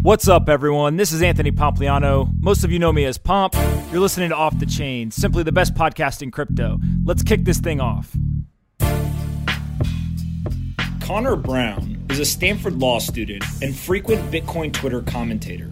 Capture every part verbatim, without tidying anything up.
What's up, everyone? This is Anthony Pompliano. Most of you know me as Pomp. You're listening to Off the Chain, simply the best podcast in crypto. Let's kick this thing off. Connor Brown is a Stanford law student and frequent Bitcoin Twitter commentator.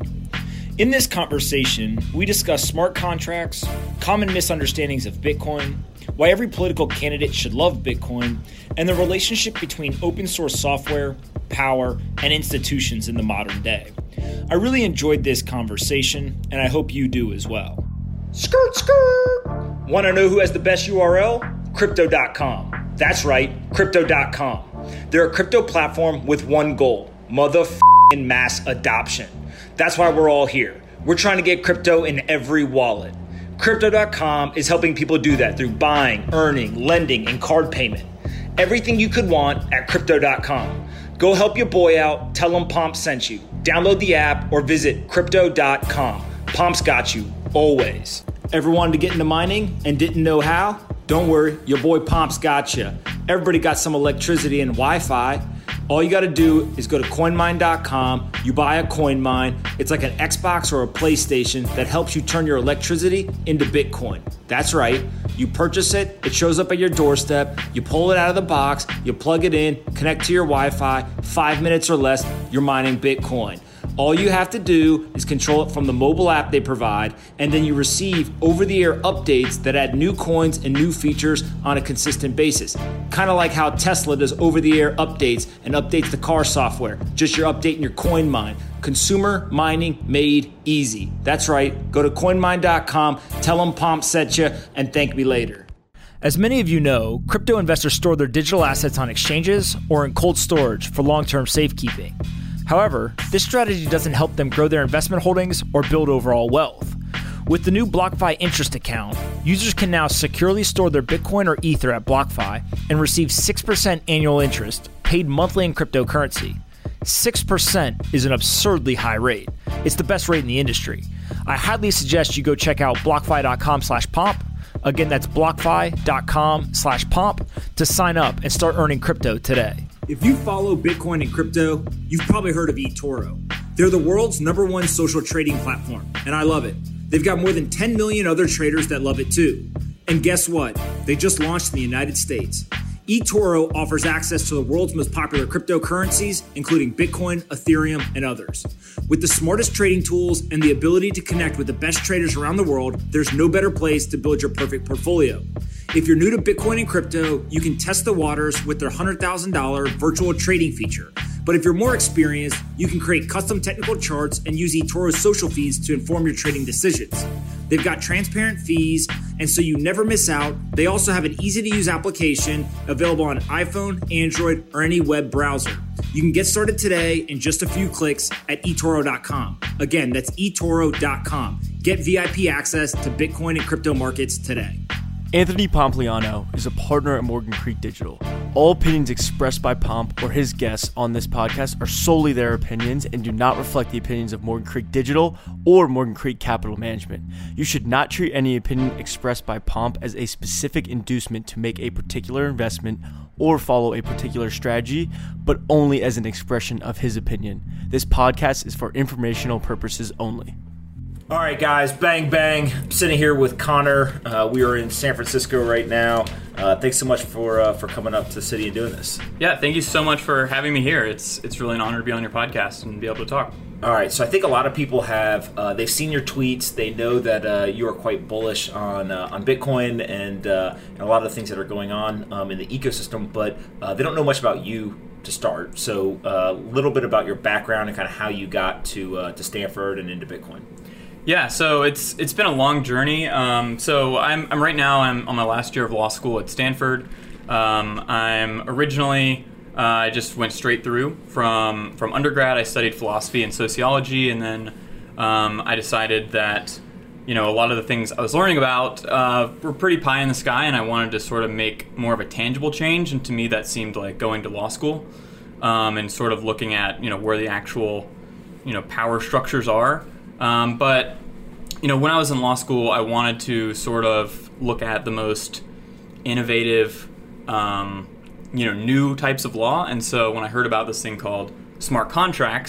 In this conversation, we discuss smart contracts, common misunderstandings of Bitcoin, why every political candidate should love Bitcoin, and the relationship between open source software, power, and institutions in the modern day. I really enjoyed this conversation, and I hope you do as well. Skirt, skirt! Want to know who has the best U R L? Crypto dot com. That's right, Crypto dot com. They're a crypto platform with one goal, motherfucking mass adoption. That's why we're all here. We're trying to get crypto in every wallet. Crypto dot com is helping people do that through buying, earning, lending, and card payment. Everything you could want at Crypto dot com. Go help your boy out. Tell him Pomp sent you. Download the app or visit Crypto dot com. Pomp's got you, always. Ever wanted to get into mining and didn't know how? Don't worry, your boy Pomp's got you. Everybody got some electricity and Wi-Fi. All you got to do is go to coin mine dot com. You buy a coin mine. It's like an Xbox or a PlayStation that helps you turn your electricity into Bitcoin. That's right. You purchase it. It shows up at your doorstep. You pull it out of the box. You plug it in, connect to your Wi-Fi. Five minutes or less, you're mining Bitcoin. All you have to do is control it from the mobile app they provide, and then you receive over-the-air updates that add new coins and new features on a consistent basis. Kind of like how Tesla does over-the-air updates and updates the car software. Just you're updating your coin mine. Consumer mining made easy. That's right. Go to coin mine dot com, tell them Pomp sent you, and thank me later. As many of you know, crypto investors store their digital assets on exchanges or in cold storage for long-term safekeeping. However, this strategy doesn't help them grow their investment holdings or build overall wealth. With the new BlockFi interest account, users can now securely store their Bitcoin or Ether at BlockFi and receive six percent annual interest paid monthly in cryptocurrency. six percent is an absurdly high rate. It's the best rate in the industry. I highly suggest you go check out blockfi dot com slash pomp. Again, that's blockfi dot com slash pomp to sign up and start earning crypto today. If you follow Bitcoin and crypto, you've probably heard of eToro. They're the world's number one social trading platform, and I love it. They've got more than ten million other traders that love it too. And guess what? They just launched in the United States. eToro offers access to the world's most popular cryptocurrencies, including Bitcoin, Ethereum, and others. With the smartest trading tools and the ability to connect with the best traders around the world, there's no better place to build your perfect portfolio. If you're new to Bitcoin and crypto, you can test the waters with their one hundred thousand dollars virtual trading feature. But if you're more experienced, you can create custom technical charts and use eToro's social feeds to inform your trading decisions. They've got transparent fees, and so you never miss out. They also have an easy-to-use application available on iPhone, Android, or any web browser. You can get started today in just a few clicks at e toro dot com. Again, that's e toro dot com. Get V I P access to Bitcoin and crypto markets today. Anthony Pompliano is a partner at Morgan Creek Digital. All opinions expressed by Pomp or his guests on this podcast are solely their opinions and do not reflect the opinions of Morgan Creek Digital or Morgan Creek Capital Management. You should not treat any opinion expressed by Pomp as a specific inducement to make a particular investment or follow a particular strategy, but only as an expression of his opinion. This podcast is for informational purposes only. All right, guys, bang, bang. I'm sitting here with Connor. Uh, we are in San Francisco right now. Uh, thanks so much for uh, for coming up to the city and doing this. Yeah, thank you so much for having me here. It's it's really an honor to be on your podcast and be able to talk. All right, so I think a lot of people have, uh, they've seen your tweets. They know that uh, you are quite bullish on uh, on Bitcoin and, uh, and a lot of the things that are going on um, in the ecosystem, but uh, they don't know much about you to start. So a uh, little bit about your background and kind of how you got to uh, to Stanford and into Bitcoin. Yeah, so it's it's been a long journey. Um, so I'm I'm right now I'm on my last year of law school at Stanford. Um, I'm originally uh, I just went straight through from from undergrad. I studied philosophy and sociology, and then um, I decided that you know a lot of the things I was learning about uh, were pretty pie in the sky, and I wanted to sort of make more of a tangible change. And to me, that seemed like going to law school um, and sort of looking at you know where the actual you know power structures are. Um, but, you know, when I was in law school, I wanted to sort of look at the most innovative, um, you know, new types of law. And so when I heard about this thing called smart contracts,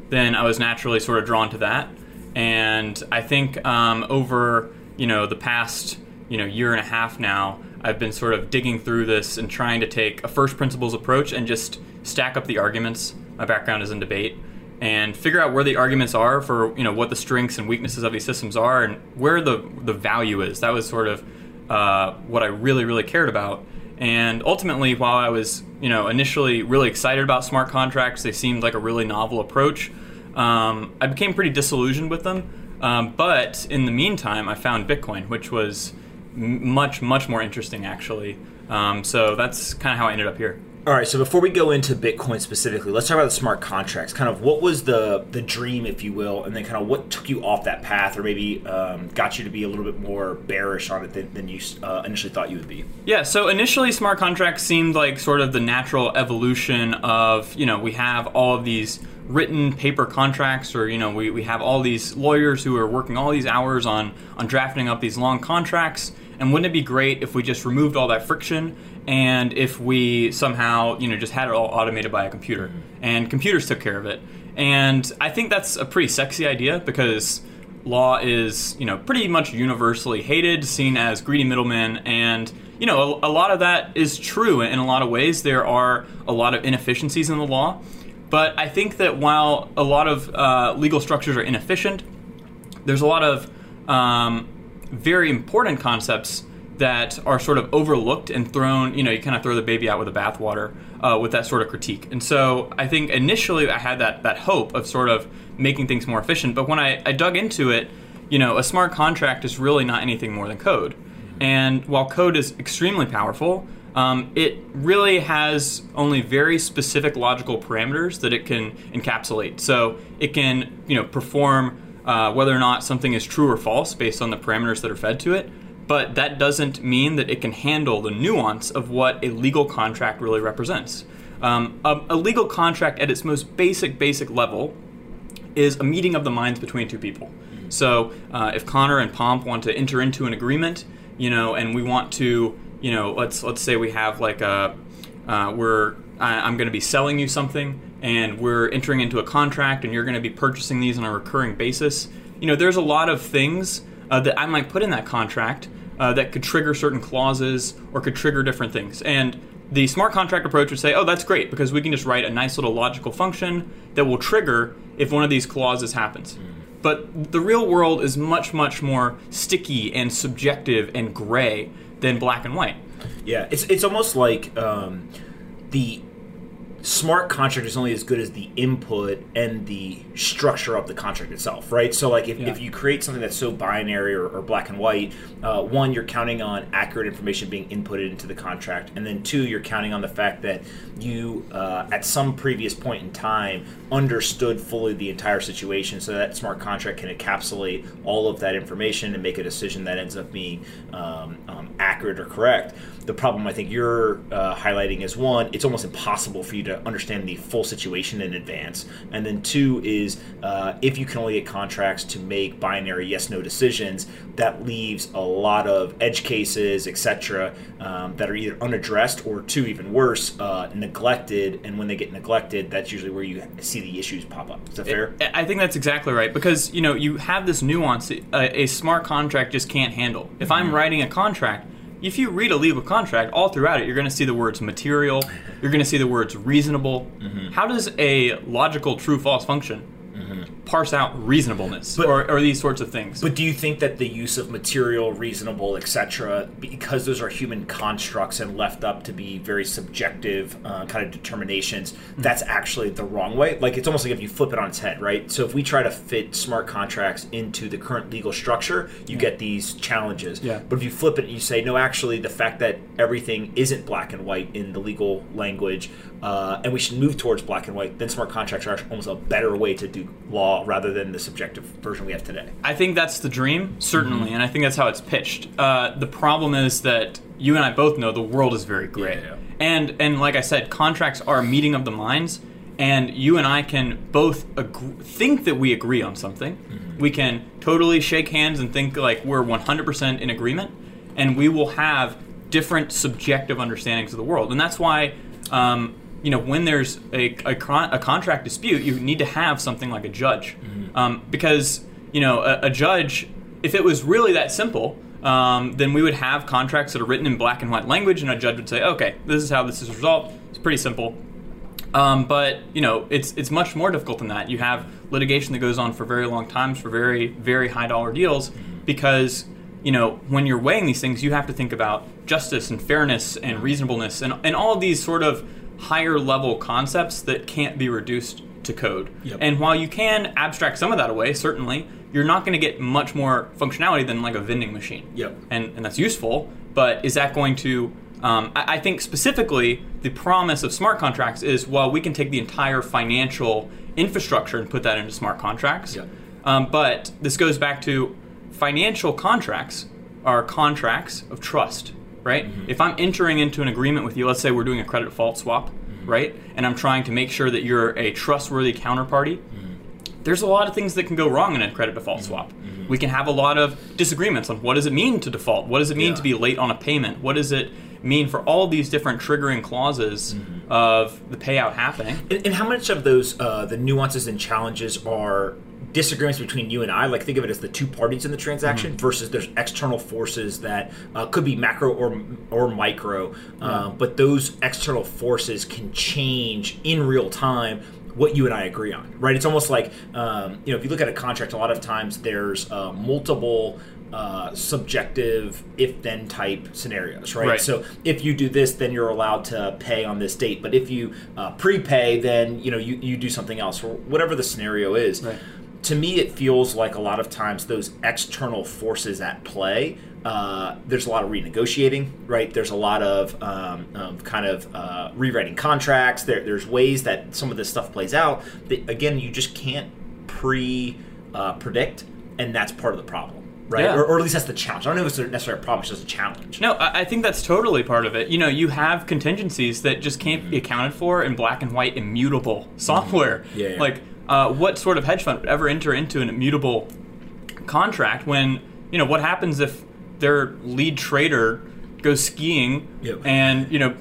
then I was naturally sort of drawn to that. And I think um, over, you know, the past, you know, year and a half now, I've been sort of digging through this and trying to take a first principles approach and just stack up the arguments. My background is in debate, and figure out where the arguments are for, you know, what the strengths and weaknesses of these systems are and where the the value is. That was sort of uh, what I really, really cared about. And ultimately, while I was, you know, initially really excited about smart contracts, they seemed like a really novel approach. Um, I became pretty disillusioned with them. Um, but in the meantime, I found Bitcoin, which was m- much, much more interesting, actually. Um, so that's kind of how I ended up here. All right, so before we go into Bitcoin specifically, let's talk about the smart contracts. Kind of what was the the dream, if you will, and then kind of what took you off that path, or maybe um, got you to be a little bit more bearish on it than, than you uh, initially thought you would be. Yeah, so initially smart contracts seemed like sort of the natural evolution of, you know, we have all of these written paper contracts, or, you know, we, we have all these lawyers who are working all these hours on, on drafting up these long contracts, and wouldn't it be great if we just removed all that friction and if we somehow, you know, just had it all automated by a computer, and computers took care of it. And I think that's a pretty sexy idea, because law is, you know, pretty much universally hated, seen as greedy middlemen, and, you know, a, a lot of that is true in a lot of ways. There are a lot of inefficiencies in the law, but I think that while a lot of uh, legal structures are inefficient, there's a lot of um, very important concepts that are sort of overlooked and thrown, you know, you kind of throw the baby out with the bathwater uh, with that sort of critique. And so I think initially I had that that hope of sort of making things more efficient, but when I, I dug into it, you know, a smart contract is really not anything more than code. And while code is extremely powerful, um, it really has only very specific logical parameters that it can encapsulate. So it can, you know, perform uh, whether or not something is true or false based on the parameters that are fed to it. But that doesn't mean that it can handle the nuance of what a legal contract really represents. Um, a, a legal contract at its most basic, basic level is a meeting of the minds between two people. So uh, if Connor and Pomp want to enter into an agreement, you know, and we want to, you know, let's let's say we have like a, uh, we're, I, I'm going to be selling you something, and we're entering into a contract, and you're going to be purchasing these on a recurring basis. You know, there's a lot of things uh, that I might put in that contract Uh, that could trigger certain clauses or could trigger different things. And the smart contract approach would say, oh, that's great, because we can just write a nice little logical function that will trigger if one of these clauses happens. Mm. But the real world is much, much more sticky and subjective and gray than black and white. Yeah, it's it's almost like um, the smart contract is only as good as the input and the structure of the contract itself, right? So like if, yeah. if you create something that's so binary or, or black and white, uh, one, you're counting on accurate information being inputted into the contract, and then two, you're counting on the fact that you, uh, at some previous point in time, understood fully the entire situation, so that smart contract can encapsulate all of that information and make a decision that ends up being um, um, accurate or correct. The problem I think you're uh, highlighting is, one, it's almost impossible for you to understand the full situation in advance. And then two is uh, if you can only get contracts to make binary yes-no decisions, that leaves a lot of edge cases, et cetera, um, that are either unaddressed or, two, even worse, uh, neglected. And when they get neglected, that's usually where you see the issues pop up. Is that fair? I think that's exactly right, because, you know, you have this nuance a, a smart contract just can't handle. If I'm writing a contract, if you read a legal contract, all throughout it, you're going to see the words material, you're going to see the words reasonable. Mm-hmm. How does a logical true-false function mm-hmm. parse out reasonableness but, or, or these sorts of things? But do you think that the use of material, reasonable, et cetera, because those are human constructs and left up to be very subjective uh, kind of determinations, mm-hmm. that's actually the wrong way? Like, it's almost like if you flip it on its head, right? So if we try to fit smart contracts into the current legal structure, you yeah. get these challenges. Yeah. But if you flip it and you say, no, actually, the fact that everything isn't black and white in the legal language, uh, and we should move towards black and white, then smart contracts are almost a better way to do law rather than the subjective version we have today. I think that's the dream, certainly, mm-hmm. and I think that's how it's pitched. Uh, the problem is that you and I both know the world is very gray. Yeah, yeah. And and like I said, contracts are a meeting of the minds, and you and I can both ag- think that we agree on something. Mm-hmm. We can totally shake hands and think like we're one hundred percent in agreement, and we will have different subjective understandings of the world. And that's why um, you know, when there's a, a, con- a contract dispute, you need to have something like a judge. Mm-hmm. Um, because, you know, a, a judge, if it was really that simple, um, then we would have contracts that are written in black and white language, and a judge would say, okay, this is how this is resolved. It's pretty simple. Um, but, you know, it's it's much more difficult than that. You have litigation that goes on for very long times for very, very high dollar deals because, you know, when you're weighing these things, you have to think about justice and fairness and reasonableness and, and all of these sort of higher level concepts that can't be reduced to code. Yep. And while you can abstract some of that away, certainly, you're not going to get much more functionality than like a vending machine. Yep. And, and that's useful, but is that going to... Um, I, I think specifically the promise of smart contracts is, well, we can take the entire financial infrastructure and put that into smart contracts. Yep. Um, but this goes back to financial contracts are contracts of trust, right? Mm-hmm. If I'm entering into an agreement with you, let's say we're doing a credit default swap, mm-hmm. right? And I'm trying to make sure that you're a trustworthy counterparty. Mm-hmm. There's a lot of things that can go wrong in a credit default mm-hmm. swap. Mm-hmm. We can have a lot of disagreements on what does it mean to default? What does it mean yeah. to be late on a payment? What does it mean for all these different triggering clauses mm-hmm. of the payout happening? And, and how much of those, uh, the nuances and challenges are disagreements between you and I? Like, think of it as the two parties in the transaction mm-hmm. versus there's external forces that uh, could be macro or or micro, uh, yeah. but those external forces can change in real time what you and I agree on, right? It's almost like, um, you know, if you look at a contract, a lot of times there's uh, multiple uh, subjective if-then type scenarios, right? right? So if you do this, then you're allowed to pay on this date. But if you uh, prepay, then, you know, you, you do something else, or whatever the scenario is. Right. To me, it feels like a lot of times those external forces at play, uh, there's a lot of renegotiating, right? There's a lot of um, um, kind of uh, rewriting contracts. There, there's ways that some of this stuff plays out that, again, you just can't pre-predict, uh, and that's part of the problem, right? Yeah. Or, or at least that's the challenge. I don't know if it's necessarily a problem, it's just a challenge. No, I think that's totally part of it. You know, you have contingencies that just can't mm-hmm. be accounted for in black and white immutable software. Yeah, yeah. Like, Uh, what sort of hedge fund would ever enter into an immutable contract when, you know, what happens if their lead trader goes skiing yep. and, you know,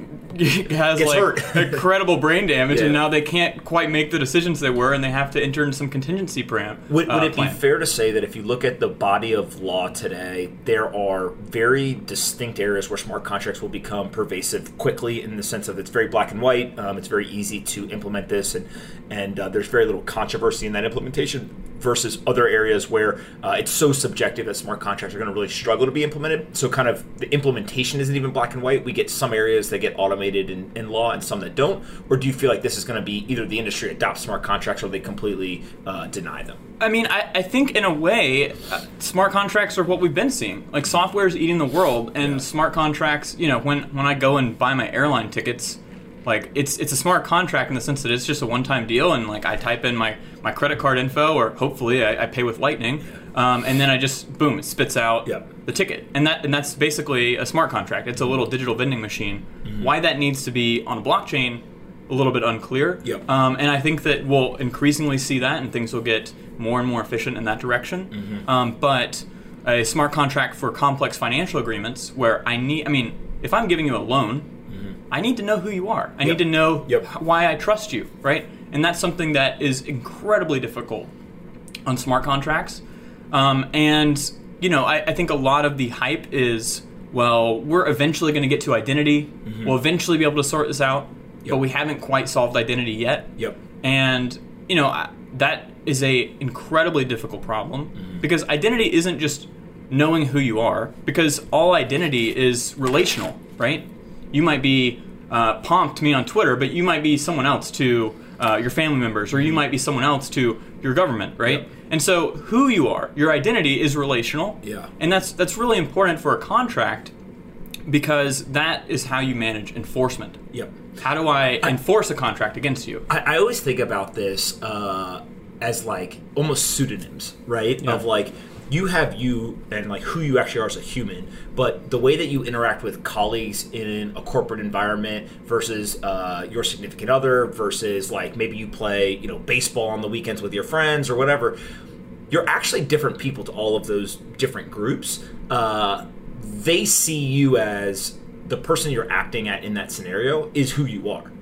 has Gets like hurt. incredible brain damage yeah. and now they can't quite make the decisions they were and they have to enter into some contingency plan. Would, would uh, it plan. be fair to say that if you look at the body of law today, there are very distinct areas where smart contracts will become pervasive quickly in the sense of it's very black and white, um, it's very easy to implement this, and, and uh, there's very little controversy in that implementation, versus other areas where uh, it's so subjective that smart contracts are going to really struggle to be implemented. So kind of the implementation isn't even black and white. We get some areas that get automated in, in law and some that don't. Or do you feel like this is going to be either the industry adopts smart contracts or they completely uh, deny them? I mean, I, I think in a way, uh, smart contracts are what we've been seeing. Like, software is eating the world, and yeah. smart contracts, you know, when, when I go and buy my airline tickets, like, it's it's a smart contract in the sense that it's just a one-time deal, and, like, I type in my, my credit card info, or hopefully I, I pay with Lightning, um, and then I just, boom, it spits out yep. the ticket. And that and that's basically a smart contract. It's a little digital vending machine. Mm-hmm. Why that needs to be on a blockchain, a little bit unclear. Yep. Um, and I think that we'll increasingly see that, and things will get more and more efficient in that direction. Mm-hmm. Um, but a smart contract for complex financial agreements where I need, I mean, if I'm giving you a loan, mm-hmm. I need to know who you are. I yep. need to know yep. why I trust you, right? And that's something that is incredibly difficult on smart contracts. Um, and, you know, I, I think a lot of the hype is, well, we're eventually going to get to identity. Mm-hmm. We'll eventually be able to sort this out, yep. but we haven't quite solved identity yet. Yep. And, you know, I, that is a incredibly difficult problem mm-hmm. because identity isn't just knowing who you are, because all identity is relational, right? You might be uh, Pomp to me on Twitter, but you might be someone else to uh, your family members, or you might be someone else to your government, right? Yep. And so who you are, your identity is relational, yeah. and that's that's really important for a contract, because that is how you manage enforcement. Yep. How do I, I enforce a contract against you? I, I always think about this uh, as like almost pseudonyms, right? Yeah. Of like, you have you and like who you actually are as a human, but the way that you interact with colleagues in a corporate environment versus uh, your significant other versus like maybe you play, you know, baseball on the weekends with your friends or whatever, you're actually different people to all of those different groups. Uh, they see you as the person you're acting at in that scenario is who you are,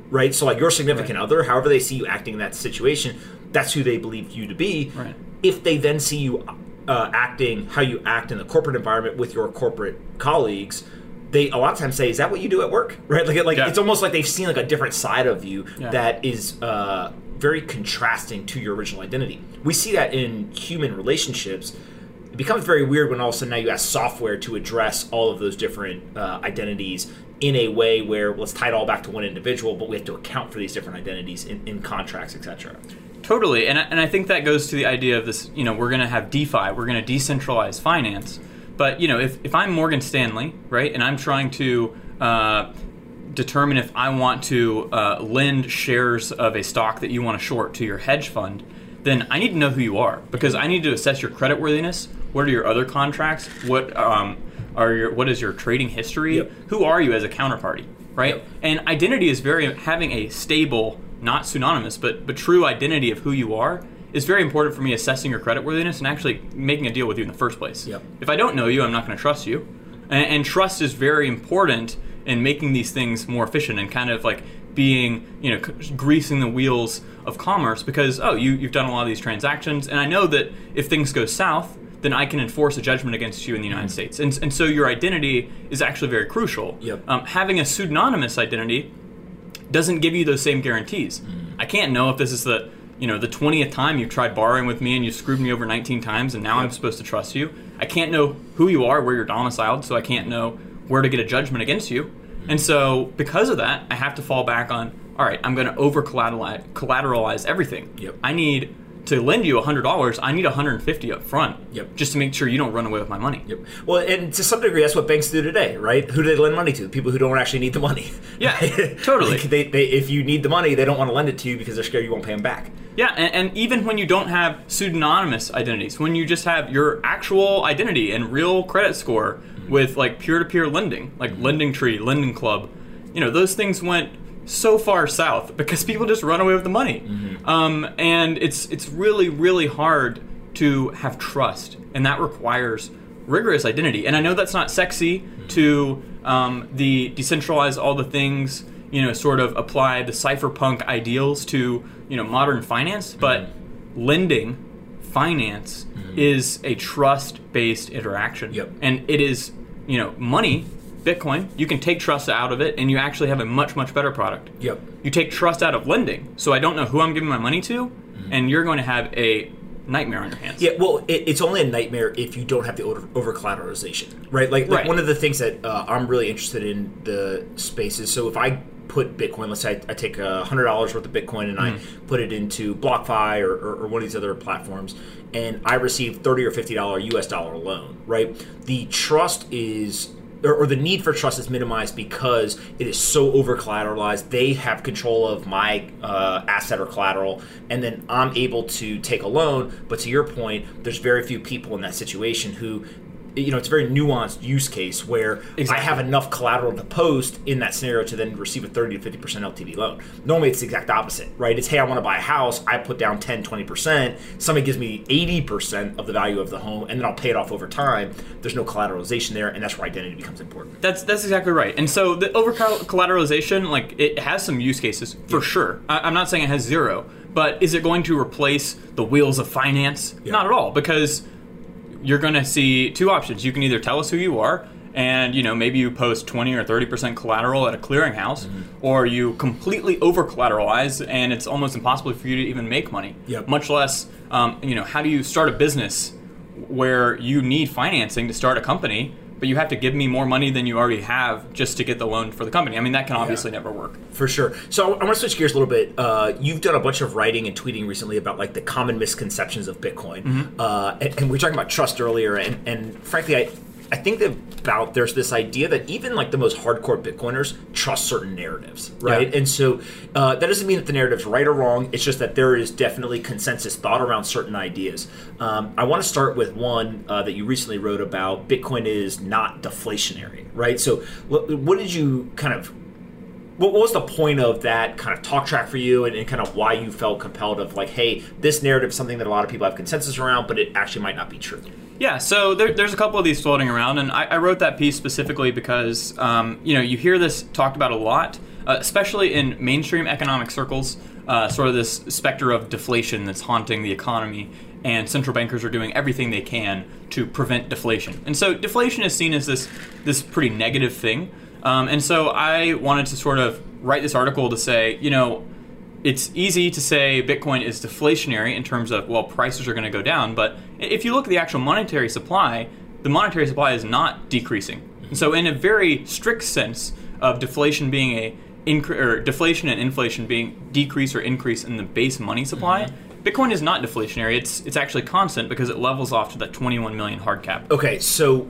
right? So like your significant right. other, however they see you acting in that situation, that's who they believe you to be. Right. If they then see you uh, acting how you act in the corporate environment with your corporate colleagues, they a lot of times say, "Is that what you do at work?" Right? Like, like yeah. it's almost like they've seen like a different side of you yeah. that is uh, very contrasting to your original identity. We see that in human relationships. It becomes very weird when all of a sudden now you ask software to address all of those different uh, identities in a way where let's tie it all back to one individual, but we have to account for these different identities in, in contracts, et cetera. Totally, and I, and I think that goes to the idea of this. You know, we're going to have DeFi, we're going to decentralize finance. But, you know, if, if I'm Morgan Stanley, right, and I'm trying to uh, determine if I want to uh, lend shares of a stock that you want to short to your hedge fund, then I need to know who you are, because I need to assess your creditworthiness. What are your other contracts? What um, are your what is your trading history? Yep. Who are you as a counterparty, right? Yep. And identity is very having a stable, not pseudonymous, but but true identity of who you are. It's very important for me assessing your creditworthiness and actually making a deal with you in the first place. Yep. If I don't know you, I'm not going to trust you. And, and trust is very important in making these things more efficient and kind of like being, you know, c- greasing the wheels of commerce, because, oh, you, you've done a lot of these transactions, and I know that if things go south, then I can enforce a judgment against you in the United mm-hmm. States. And, and so your identity is actually very crucial. Yep. Um, having a pseudonymous identity doesn't give you those same guarantees. Mm-hmm. I can't know if this is the... you know, the twentieth time you've tried borrowing with me and you screwed me over nineteen times and now yep. I'm supposed to trust you. I can't know who you are, where you're domiciled, so I can't know where to get a judgment against you. Mm-hmm. And so because of that, I have to fall back on, all right, I'm going to over-collateralize collateralize everything. Yep. I need to lend you one hundred dollars, I need one hundred fifty dollars up front yep. just to make sure you don't run away with my money. Yep. Well, and to some degree, that's what banks do today, right? Who do they lend money to? People who don't actually need the money. Yeah, totally. Like they, they, if you need the money, they don't want to lend it to you because they're scared you won't pay them back. Yeah, and, and even when you don't have pseudonymous identities, when you just have your actual identity and real credit score mm-hmm. with like peer-to-peer lending, like mm-hmm. Lending Tree, Lending Club, you know, those things went so far south because people just run away with the money. Mm-hmm. Um, and it's it's really, really hard to have trust, and that requires rigorous identity. And I know that's not sexy mm-hmm. to um, the decentralize all the things, you know, sort of apply the cypherpunk ideals to, you know, modern finance, but mm-hmm. lending, finance mm-hmm. is a trust-based interaction. Yep. And it is, you know, money, Bitcoin, you can take trust out of it and you actually have a much, much better product. Yep. You take trust out of lending, so I don't know who I'm giving my money to, mm-hmm. and you're going to have a nightmare on your hands. Yeah, well, it, it's only a nightmare if you don't have the over, over collateralization, right? Like, like right. one of the things that uh, I'm really interested in the space is, so if I put Bitcoin, let's say I, I take a one hundred dollars worth of Bitcoin and mm-hmm. I put it into BlockFi or, or, or one of these other platforms, and I receive thirty or fifty dollars U S dollar loan, right? The trust is... Or, or the need for trust is minimized because it is so over collateralized. They have control of my uh, asset or collateral, and then I'm able to take a loan. But to your point, there's very few people in that situation who, you know, it's a very nuanced use case where exactly. I have enough collateral to post in that scenario to then receive a thirty to fifty percent L T V loan. Normally it's the exact opposite, right? It's, hey, I want to buy a house. I put down ten, twenty percent. Somebody gives me eighty percent of the value of the home, and then I'll pay it off over time. There's no collateralization there, and that's where identity becomes important. That's that's exactly right. And so the over collateralization, like, it has some use cases for yeah. sure. I, I'm not saying it has zero, but is it going to replace the wheels of finance? Yeah. Not at all, because you're going to see two options. You can either tell us who you are, and, you know, maybe you post twenty or thirty percent collateral at a clearinghouse, mm-hmm. or you completely over collateralize and it's almost impossible for you to even make money. Yep. Much less, um, you know, how do you start a business where you need financing to start a company, but you have to give me more money than you already have just to get the loan for the company? I mean, that can obviously yeah. never work. For sure. So I want to switch gears a little bit. Uh, you've done a bunch of writing and tweeting recently about like the common misconceptions of Bitcoin. Mm-hmm. Uh, and, and we were talking about trust earlier. And, and frankly, I, I think that about there's this idea that even like the most hardcore Bitcoiners trust certain narratives, right? Yeah. And so uh, that doesn't mean that the narrative's right or wrong. It's just that there is definitely consensus thought around certain ideas. Um, I want to start with one uh, that you recently wrote about. Bitcoin is not deflationary, right? So what, what did you kind of what was the point of that kind of talk track for you, and, and kind of why you felt compelled of like, hey, this narrative is something that a lot of people have consensus around, but it actually might not be true? Yeah, so there, there's a couple of these floating around, and I, I wrote that piece specifically because um, you know you hear this talked about a lot, uh, especially in mainstream economic circles, uh, sort of this specter of deflation that's haunting the economy, and central bankers are doing everything they can to prevent deflation. And so deflation is seen as this this pretty negative thing, um, and so I wanted to sort of write this article to say, you know, it's easy to say Bitcoin is deflationary in terms of, well, prices are going to go down, but if you look at the actual monetary supply, the monetary supply is not decreasing. And so in a very strict sense of deflation being a incre- or deflation and inflation being decrease or increase in the base money supply, mm-hmm. Bitcoin is not deflationary. It's it's actually constant because it levels off to that twenty-one million hard cap. Okay, so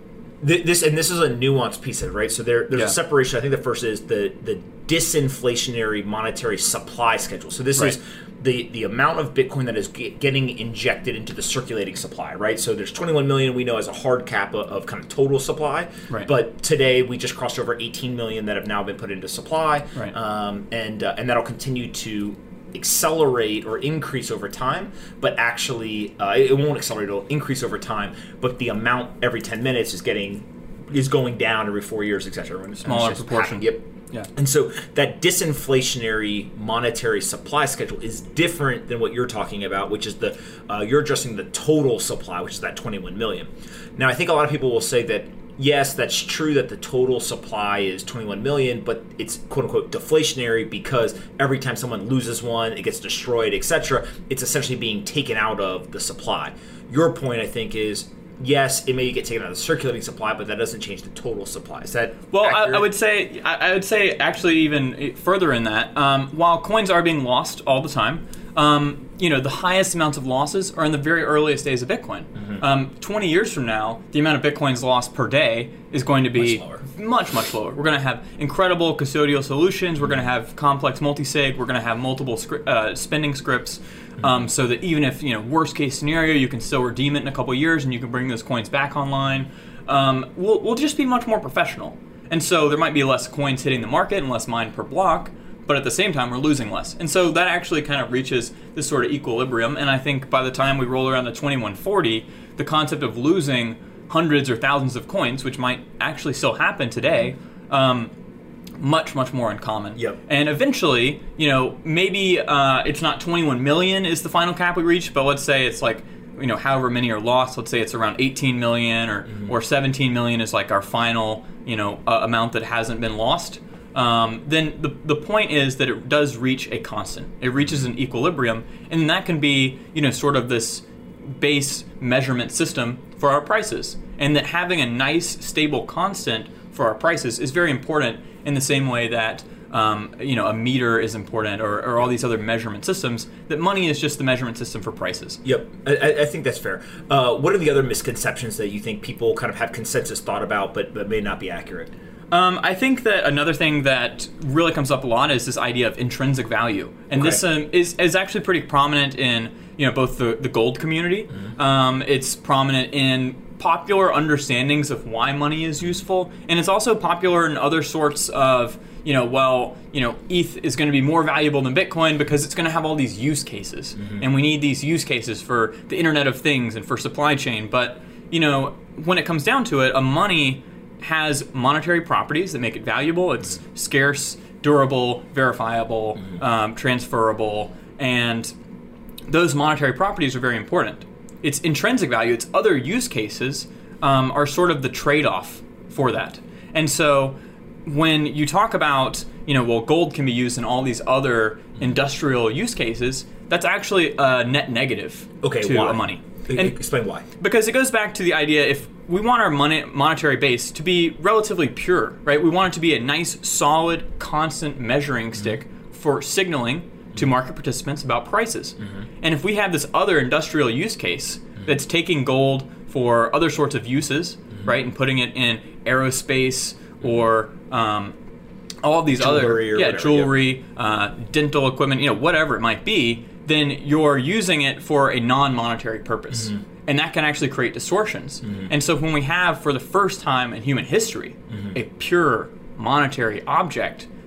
th- this and this is a nuanced piece of it, right? So there, there's Yeah. a separation. I think the first is the the disinflationary monetary supply schedule. So this Right. is the the amount of Bitcoin that is get, getting injected into the circulating supply, right? So there's twenty-one million we know as a hard cap of, of kind of total supply, Right. but today we just crossed over eighteen million that have now been put into supply, Right. um, and uh, and that'll continue to accelerate or increase over time, but actually uh, it won't accelerate, it'll increase over time, but the amount every ten minutes is getting is going down every four years, et cetera. And it's Smaller just proportion. happening. Yep. Yeah. And so that disinflationary monetary supply schedule is different than what you're talking about, which is the uh, you're addressing the total supply, which is that twenty-one million. Now, I think a lot of people will say that yes, that's true that the total supply is twenty-one million, but it's quote unquote deflationary because every time someone loses one, it gets destroyed, et cetera. It's essentially being taken out of the supply. Your point, I think, is yes, it may get taken out of the circulating supply, but that doesn't change the total supply. Is that Well, I, accurate? I would say I, I would say actually even further in that, um, while coins are being lost all the time, um, you know, the highest amounts of losses are in the very earliest days of Bitcoin. Mm-hmm. Um, twenty years from now, the amount of Bitcoins lost per day is going to be Much lower. much, much lower. We're going to have incredible custodial solutions. We're going to have complex multi-sig. We're going to have multiple scri- uh, spending scripts. Um, so that even if, you know, worst case scenario, you can still redeem it in a couple years and you can bring those coins back online. Um, we'll, we'll just be much more professional. And so there might be less coins hitting the market and less mined per block, but at the same time, we're losing less. And so that actually kind of reaches this sort of equilibrium. And I think by the time we roll around to twenty-one forty, the concept of losing hundreds or thousands of coins, which might actually still happen today, um, much, much more uncommon. Yep. And eventually, you know, maybe uh, it's not twenty-one million is the final cap we reach, but let's say it's like, you know, however many are lost. Let's say it's around eighteen million or, mm-hmm. or seventeen million is like our final, you know, uh, amount that hasn't been lost. Um, then the, the point is that it does reach a constant. It reaches an equilibrium, and that can be, you know, sort of this base measurement system for our prices. And that having a nice, stable constant for our prices is very important in the same way that, um, you know, a meter is important or, or all these other measurement systems, that money is just the measurement system for prices. Yep, I, I think that's fair. Uh, what are the other misconceptions that you think people kind of have consensus thought about but, but may not be accurate? Um, I think that another thing that really comes up a lot is this idea of intrinsic value, and Okay. this um, is is actually pretty prominent in, you know, both the, the gold community. Mm-hmm. Um, it's prominent in popular understandings of why money is useful, and it's also popular in other sorts of, you know, well, you know, E T H is going to be more valuable than Bitcoin because it's going to have all these use cases, mm-hmm. and we need these use cases for the Internet of Things and for supply chain. But, you know, when it comes down to it, a money has monetary properties that make it valuable. It's mm-hmm. scarce, durable, verifiable, mm-hmm. um, transferable, and those monetary properties are very important. Its intrinsic value, its other use cases, um, are sort of the trade-off for that. And so when you talk about, you know, well, gold can be used in all these other industrial use cases, that's actually a net negative Okay, to why? a money. E- And Explain why. because it goes back to the idea, if we want our money, monetary base to be relatively pure, right? We want it to be a nice, solid, constant measuring mm-hmm. stick for signaling mm-hmm. to market participants about prices. Mm-hmm. And if we have this other industrial use case mm-hmm. that's taking gold for other sorts of uses, mm-hmm. right, and putting it in aerospace or um, all of these Jewelry other, or yeah, whatever, jewelry, yeah. Uh, dental equipment, you know, whatever it might be, then you're using it for a non-monetary purpose. Mm-hmm. And that can actually create distortions. Mm-hmm. And so when we have, for the first time in human history, mm-hmm. a pure monetary object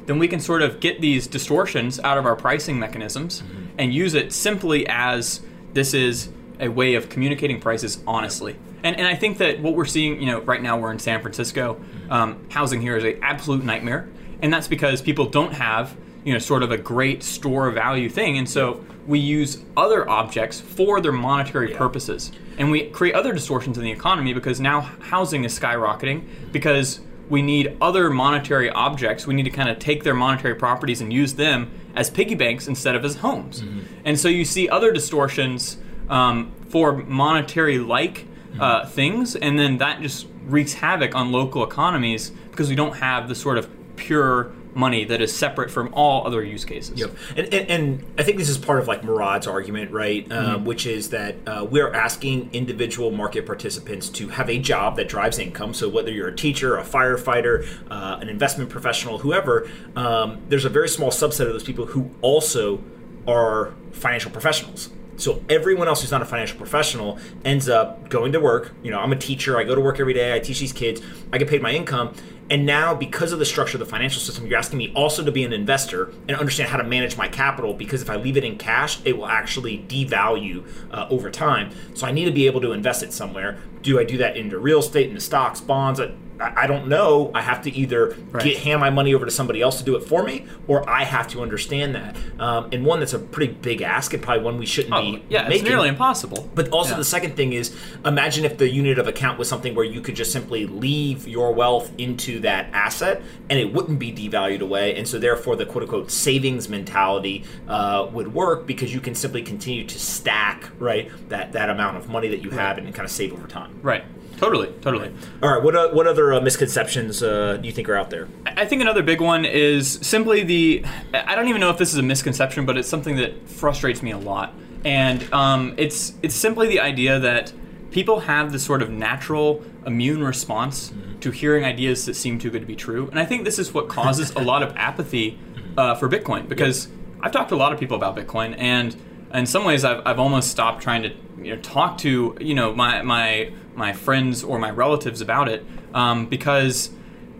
then we can sort of get these distortions out of our pricing mechanisms mm-hmm. and use it simply as this is a way of communicating prices honestly. And and I think that what we're seeing, you know, right now we're in San Francisco. Um, housing here is an absolute nightmare, and that's because people don't have, you know, sort of a great store value thing, and so we use other objects for their monetary yeah. purposes, and we create other distortions in the economy because now housing is skyrocketing because we need other monetary objects. We need to kind of take their monetary properties and use them as piggy banks instead of as homes, mm-hmm. and so you see other distortions um, for monetary-like uh, things, and then that just wreaks havoc on local economies because we don't have the sort of pure money that is separate from all other use cases. Yep. And, and, and I think this is part of like Murad's argument, right? Mm-hmm. Um, which is that uh, we're asking individual market participants to have a job that drives income. So whether you're a teacher, a firefighter, uh, an investment professional, whoever, um, there's a very small subset of those people who also are financial professionals. So everyone else who's not a financial professional ends up going to work. You know, I'm a teacher. I go to work every day. I teach these kids. I get paid my income. And now, because of the structure of the financial system, you're asking me also to be an investor and understand how to manage my capital, because if I leave it in cash, it will actually devalue uh, over time. So I need to be able to invest it somewhere. Do I do that into real estate, into stocks, bonds? I, I don't know. I have to either right. get hand my money over to somebody else to do it for me, or I have to understand that. Um, and one that's a pretty big ask, and probably one we shouldn't oh, be yeah, making. It's nearly impossible. But also yeah. the second thing is, imagine if the unit of account was something where you could just simply leave your wealth into that asset and it wouldn't be devalued away. And so therefore the quote-unquote savings mentality uh, would work, because you can simply continue to stack right that, that amount of money that you have right. and, and kind of save over time. Right. Totally, totally. All right, what uh, what other uh, misconceptions uh, do you think are out there? I think another big one is simply the, I don't even know if this is a misconception, but it's something that frustrates me a lot. And um, it's it's simply the idea that people have this sort of natural immune response mm-hmm. to hearing ideas that seem too good to be true. And I think this is what causes a lot of apathy uh, for Bitcoin, because yep. I've talked to a lot of people about Bitcoin, and in some ways I've, I've almost stopped trying to you know, talk to you know my my my friends or my relatives about it, um, because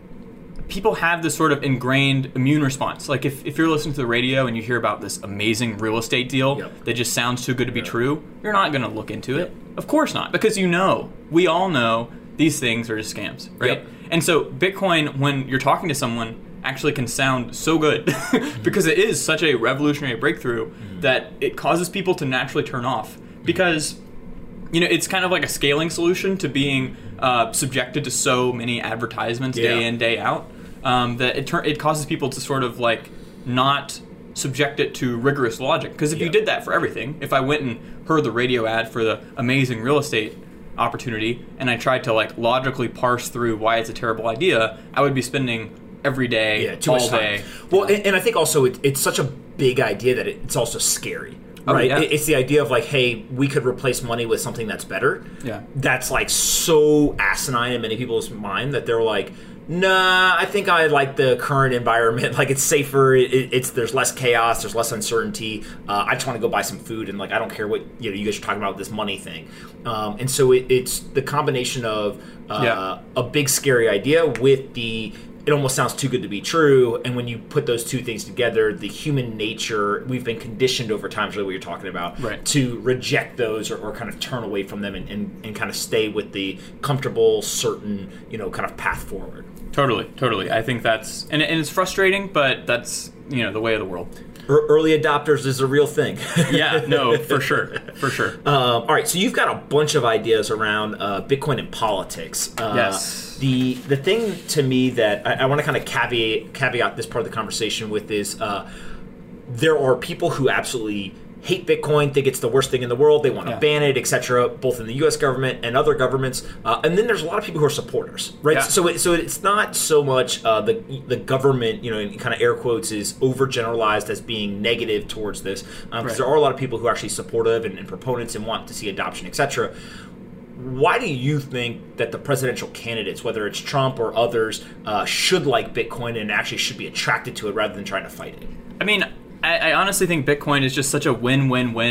people have this sort of ingrained immune response. Like if, if you're listening to the radio and you hear about this amazing real estate deal yep. that just sounds too good to be yeah. true, you're not going to look into yep. it. Of course not, because you know, we all know these things are just scams, right? Yep. And so Bitcoin, when you're talking to someone, actually can sound so good mm-hmm. because it is such a revolutionary breakthrough mm-hmm. that it causes people to naturally turn off, because you know, it's kind of like a scaling solution to being uh, subjected to so many advertisements yeah. day in, day out, um, that it tur- it causes people to sort of like not subject it to rigorous logic. Because if yeah. you did that for everything, if I went and heard the radio ad for the amazing real estate opportunity and I tried to like logically parse through why it's a terrible idea, I would be spending every day, yeah, too all much time. day. Well, and, and I think also it, it's such a big idea that it, it's also scary. Right, oh, yeah. It's the idea of like, hey, we could replace money with something that's better. Yeah, that's like so asinine in many people's mind that they're like, nah, I think I like the current environment. Like it's safer. It, it's there's less chaos. There's less uncertainty. Uh, I just want to go buy some food, and like I don't care what you know. You guys are talking about this money thing, um, and so it, it's the combination of uh, yeah. a big scary idea with the. It almost sounds too good to be true, and when you put those two things together, the human nature, we've been conditioned over time, is really what you're talking about, right. to reject those or, or kind of turn away from them and, and, and kind of stay with the comfortable, certain, you know, kind of path forward. Totally, totally. I think that's, and, and it's frustrating, but that's, you know, the way of the world. Early adopters is a real thing. Yeah, no, for sure, for sure. Um, all right, so you've got a bunch of ideas around uh, Bitcoin and politics. Uh, yes. The the thing to me that I, I want to kind of caveat caveat this part of the conversation with is uh, there are people who absolutely hate Bitcoin, think it's the worst thing in the world, they want to yeah. ban it, et cetera, both in the U S government and other governments. Uh, and then there's a lot of people who are supporters, right? Yeah. So it, so it's not so much uh, the the government, you know, in kind of air quotes, is overgeneralized as being negative towards this, because um, right. there are a lot of people who are actually supportive and, and proponents and want to see adoption, et cetera. Why do you think that the presidential candidates, whether it's Trump or others, uh, should like Bitcoin and actually should be attracted to it rather than trying to fight it? I mean, I, I honestly think Bitcoin is just such a win-win-win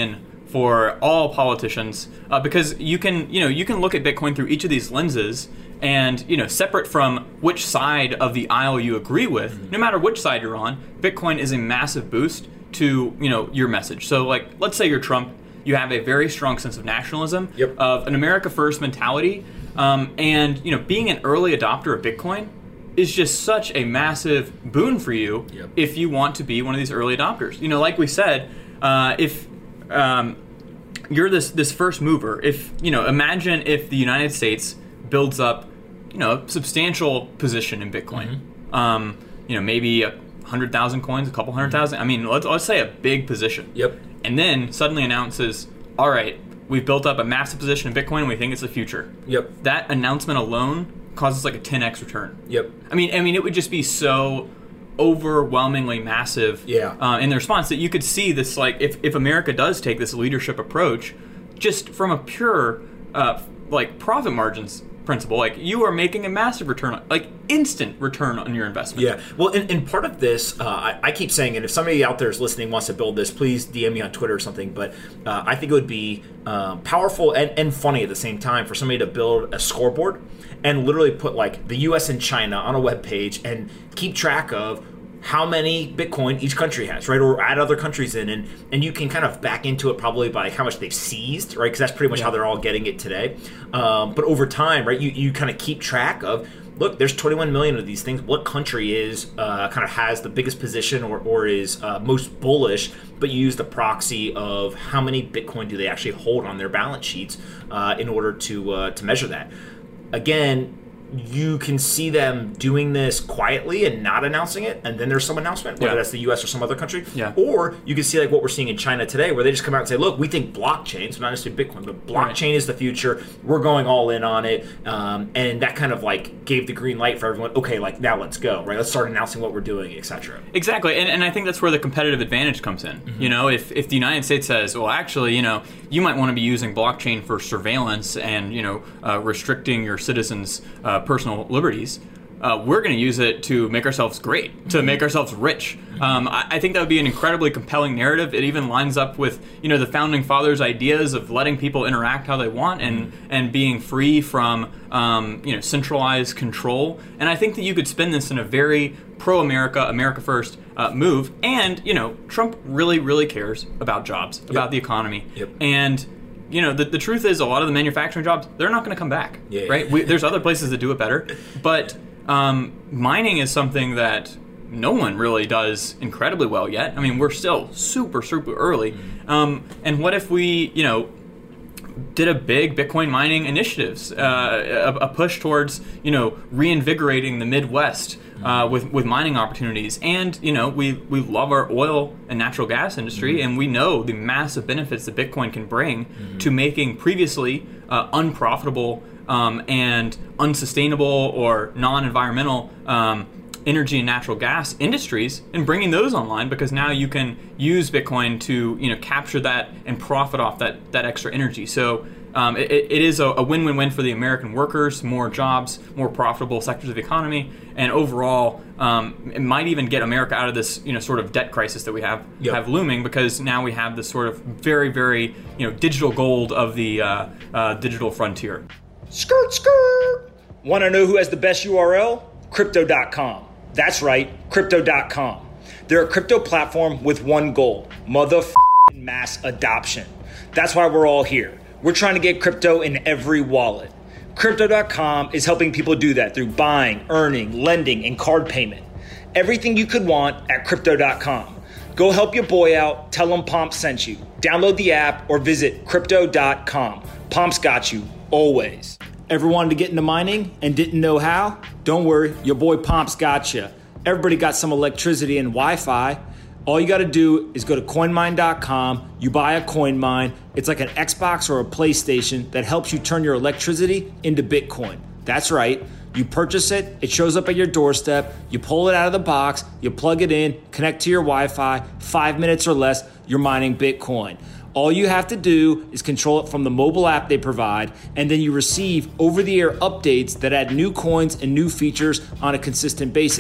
for all politicians uh, because you can, you know, you can look at Bitcoin through each of these lenses. And, you know, separate from which side of the aisle you agree with, mm-hmm. no matter which side you're on, Bitcoin is a massive boost to, you know, your message. So, like, let's say you're Trump, you have a very strong sense of nationalism, yep. of an America First mentality, um, and, you know, being an early adopter of Bitcoin is just such a massive boon for you yep. if you want to be one of these early adopters. You know, like we said, uh, if um, you're this this first mover, if, you know, imagine if the United States builds up, you know, a substantial position in Bitcoin. Mm-hmm. Um, you know, maybe a hundred thousand coins, a couple hundred mm-hmm. thousand. I mean, let's let's say a big position. Yep. And then suddenly announces, all right, we've built up a massive position in Bitcoin and we think it's the future. Yep. That announcement alone causes like a ten x return. Yep. I mean, I mean, it would just be so overwhelmingly massive. Yeah. Uh, in the response that you could see this, like, if if America does take this leadership approach, just from a pure uh, like profit margins principle, like, you are making a massive return, like instant return on your investment. Yeah. Well, and, and part of this, uh, I, I keep saying it, if somebody out there is listening wants to build this, please D M me on Twitter or something. But uh, I think it would be uh, powerful and, and funny at the same time for somebody to build a scoreboard and literally put like the U S and China on a web page and keep track of how many Bitcoin each country has, right? Or add other countries in, and and you can kind of back into it probably by how much they've seized, right? Because that's pretty much yeah. how they're all getting it today. Um, but over time, right, you, you kind of keep track of, look, there's twenty-one million of these things. What country is uh, kind of has the biggest position or, or is uh, most bullish, but you use the proxy of how many Bitcoin do they actually hold on their balance sheets uh, in order to uh, to measure that. Again, you can see them doing this quietly and not announcing it, and then there's some announcement, whether yeah. that's the U S or some other country. Yeah. Or you can see like what we're seeing in China today, where they just come out and say, look, we think blockchain, so not necessarily Bitcoin, but blockchain right. is the future. We're going all in on it. Um, and that kind of like gave the green light for everyone. Okay, like now let's go, right? Let's start announcing what we're doing, et cetera. Exactly. And, and I think that's where the competitive advantage comes in. Mm-hmm. You know, if, if the United States says, well, actually, you know, you might want to be using blockchain for surveillance and, you know, uh, restricting your citizens' uh, personal liberties. Uh, we're going to use it to make ourselves great, to make ourselves rich. Um, I, I think that would be an incredibly compelling narrative. It even lines up with, you know, the founding fathers' ideas of letting people interact how they want and and being free from, um, you know, centralized control. And I think that you could spin this in a very pro-America, America First uh, move. And, you know, Trump really, really cares about jobs, about yep. the economy. Yep. And you know, the, the truth is a lot of the manufacturing jobs, they're not going to come back, yeah, yeah. right? We, there's other places that do it better. But um, mining is something that no one really does incredibly well yet. I mean, we're still super, super early. Mm-hmm. Um, and what if we, you know, did a big Bitcoin mining initiatives, uh, a, a push towards, you know, reinvigorating the Midwest uh, with with mining opportunities. And, you know, we, we love our oil and natural gas industry, mm-hmm. and we know the massive benefits that Bitcoin can bring mm-hmm. to making previously uh, unprofitable um, and unsustainable or non-environmental um, energy and natural gas industries and bringing those online, because now you can use Bitcoin to, you know, capture that and profit off that that extra energy. So um, it, it is a, a win-win-win for the American workers, more jobs, more profitable sectors of the economy, and overall um, it might even get America out of this, you know, sort of debt crisis that we have yep. have looming, because now we have this sort of very, very, you know, digital gold of the uh, uh, digital frontier. Skirt, skirt. Want to know who has the best U R L? Crypto dot com. That's right, Crypto dot com. They're a crypto platform with one goal: motherfucking mass adoption. That's why we're all here. We're trying to get crypto in every wallet. Crypto dot com is helping people do that through buying, earning, lending, and card payment. Everything you could want at Crypto dot com. Go help your boy out. Tell him Pomp sent you. Download the app or visit Crypto dot com. Pomp's got you, always. Ever wanted to get into mining and didn't know how? Don't worry, your boy Pomp's got you. Everybody got some electricity and Wi-Fi. All you got to do is go to coin mine dot com. You buy a coin mine. It's like an Xbox or a PlayStation that helps you turn your electricity into Bitcoin. That's right. You purchase it. It shows up at your doorstep. You pull it out of the box. You plug it in, connect to your Wi-Fi. Five minutes or less, you're mining Bitcoin. All you have to do is control it from the mobile app they provide, and then you receive over-the-air updates that add new coins and new features on a consistent basis.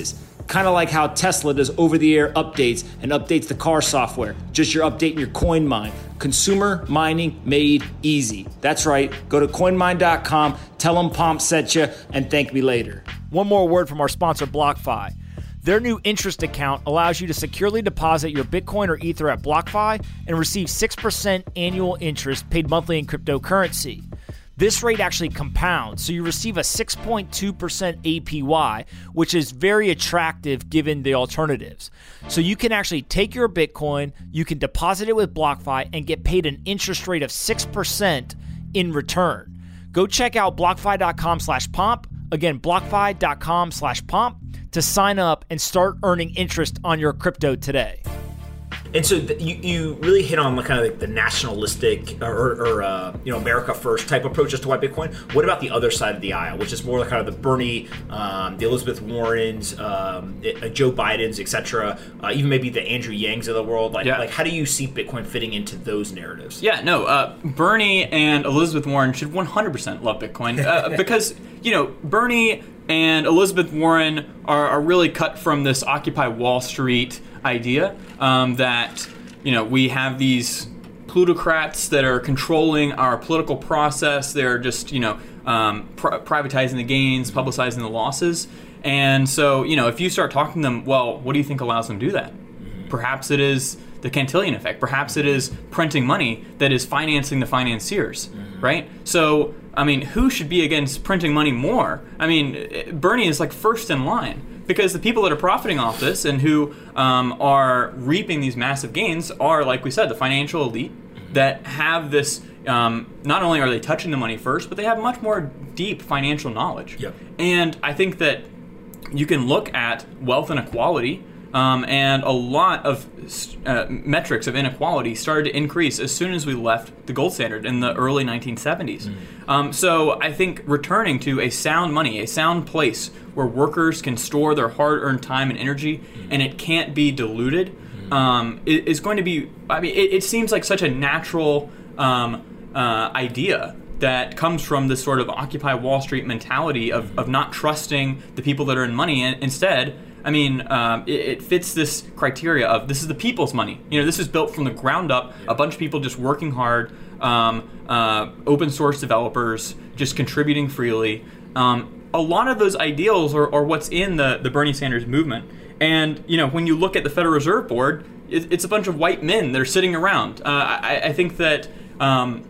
Kind of like how Tesla does over-the-air updates and updates the car software. Just you're updating your coin mine. Consumer mining made easy. That's right. Go to coin mine dot com, tell them Pomp sent you, and thank me later. One more word from our sponsor, BlockFi. Their new interest account allows you to securely deposit your Bitcoin or Ether at BlockFi and receive six percent annual interest paid monthly in cryptocurrency. This rate actually compounds, so you receive a six point two percent A P Y, which is very attractive given the alternatives. So you can actually take your Bitcoin, you can deposit it with BlockFi, and get paid an interest rate of six percent in return. Go check out blockfi dot com slash pomp. Again, blockfi dot com slash pomp to sign up and start earning interest on your crypto today. And so the, you, you really hit on the kind of like the nationalistic or, or uh, you know, America first type approaches to white Bitcoin. What about the other side of the aisle, which is more like kind of the Bernie, um, the Elizabeth Warrens, um, uh, Joe Bidens, et cetera, uh, even maybe the Andrew Yangs of the world? Like, yeah. like, how do you see Bitcoin fitting into those narratives? Yeah, no, uh, Bernie and Elizabeth Warren should one hundred percent love Bitcoin uh, because, you know, Bernie and Elizabeth Warren are, are really cut from this Occupy Wall Street idea um, that, you know, we have these plutocrats that are controlling our political process. They're just, you know, um, pri- privatizing the gains, publicizing the losses. And so, you know, if you start talking to them, well, what do you think allows them to do that? Perhaps it is the Cantillon effect. Perhaps it is printing money that is financing the financiers, mm-hmm. right? So, I mean, who should be against printing money more? I mean, Bernie is like first in line. Because the people that are profiting off this and who um, are reaping these massive gains are, like we said, the financial elite that have this, um, not only are they touching the money first, but they have much more deep financial knowledge. Yep. And I think that you can look at wealth inequality um, and a lot of uh, metrics of inequality started to increase as soon as we left the gold standard in the early nineteen seventies. Mm. Um, so I think returning to a sound money, a sound place where workers can store their hard-earned time and energy, mm. and it can't be diluted, mm. um, is going to be, I mean, it, it seems like such a natural um, uh, idea that comes from this sort of Occupy Wall Street mentality of, mm. of not trusting the people that are in money. And instead, I mean, um, it, it fits this criteria of this is the people's money. You know, this is built from the ground up, yeah. a bunch of people just working hard, um, uh, open source developers just contributing freely. Um, a lot of those ideals are, are what's in the, the Bernie Sanders movement. And, you know, when you look at the Federal Reserve Board, it, it's a bunch of white men that are sitting around. Uh, I, I think that um,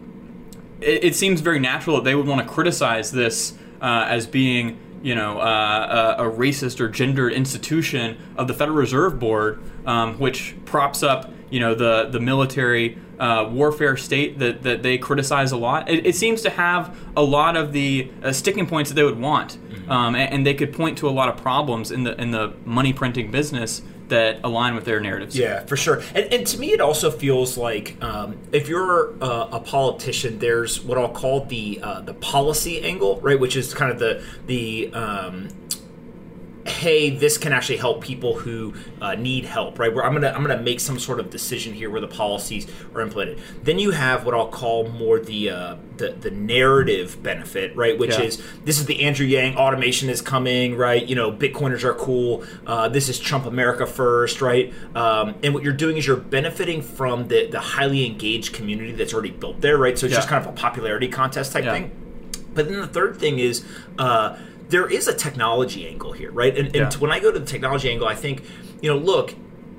it, it seems very natural that they would want to criticize this uh, as being, you know, uh, a, a racist or gendered institution of the Federal Reserve Board, um, which props up, you know, the, the military uh, warfare state that, that they criticize a lot. It, it seems to have a lot of the uh, sticking points that they would want, mm-hmm. um, and, and they could point to a lot of problems in the in the money printing business that align with their narratives. Yeah, for sure. And, and to me, it also feels like um, if you're uh, a politician, there's what I'll call the uh, the policy angle, right? Which is kind of the the um, hey, this can actually help people who uh, need help, right? Where I'm gonna I'm gonna make some sort of decision here where the policies are implemented. Then you have what I'll call more the uh, the, the narrative benefit, right? Which yeah. is this is the Andrew Yang automation is coming, right? You know, Bitcoiners are cool. Uh, this is Trump America first, right? Um, and what you're doing is you're benefiting from the the highly engaged community that's already built there, right? So it's yeah. just kind of a popularity contest type yeah. thing. But then the third thing is. Uh, There is a technology angle here, right? And, and yeah. when I go to the technology angle, I think, you know, look,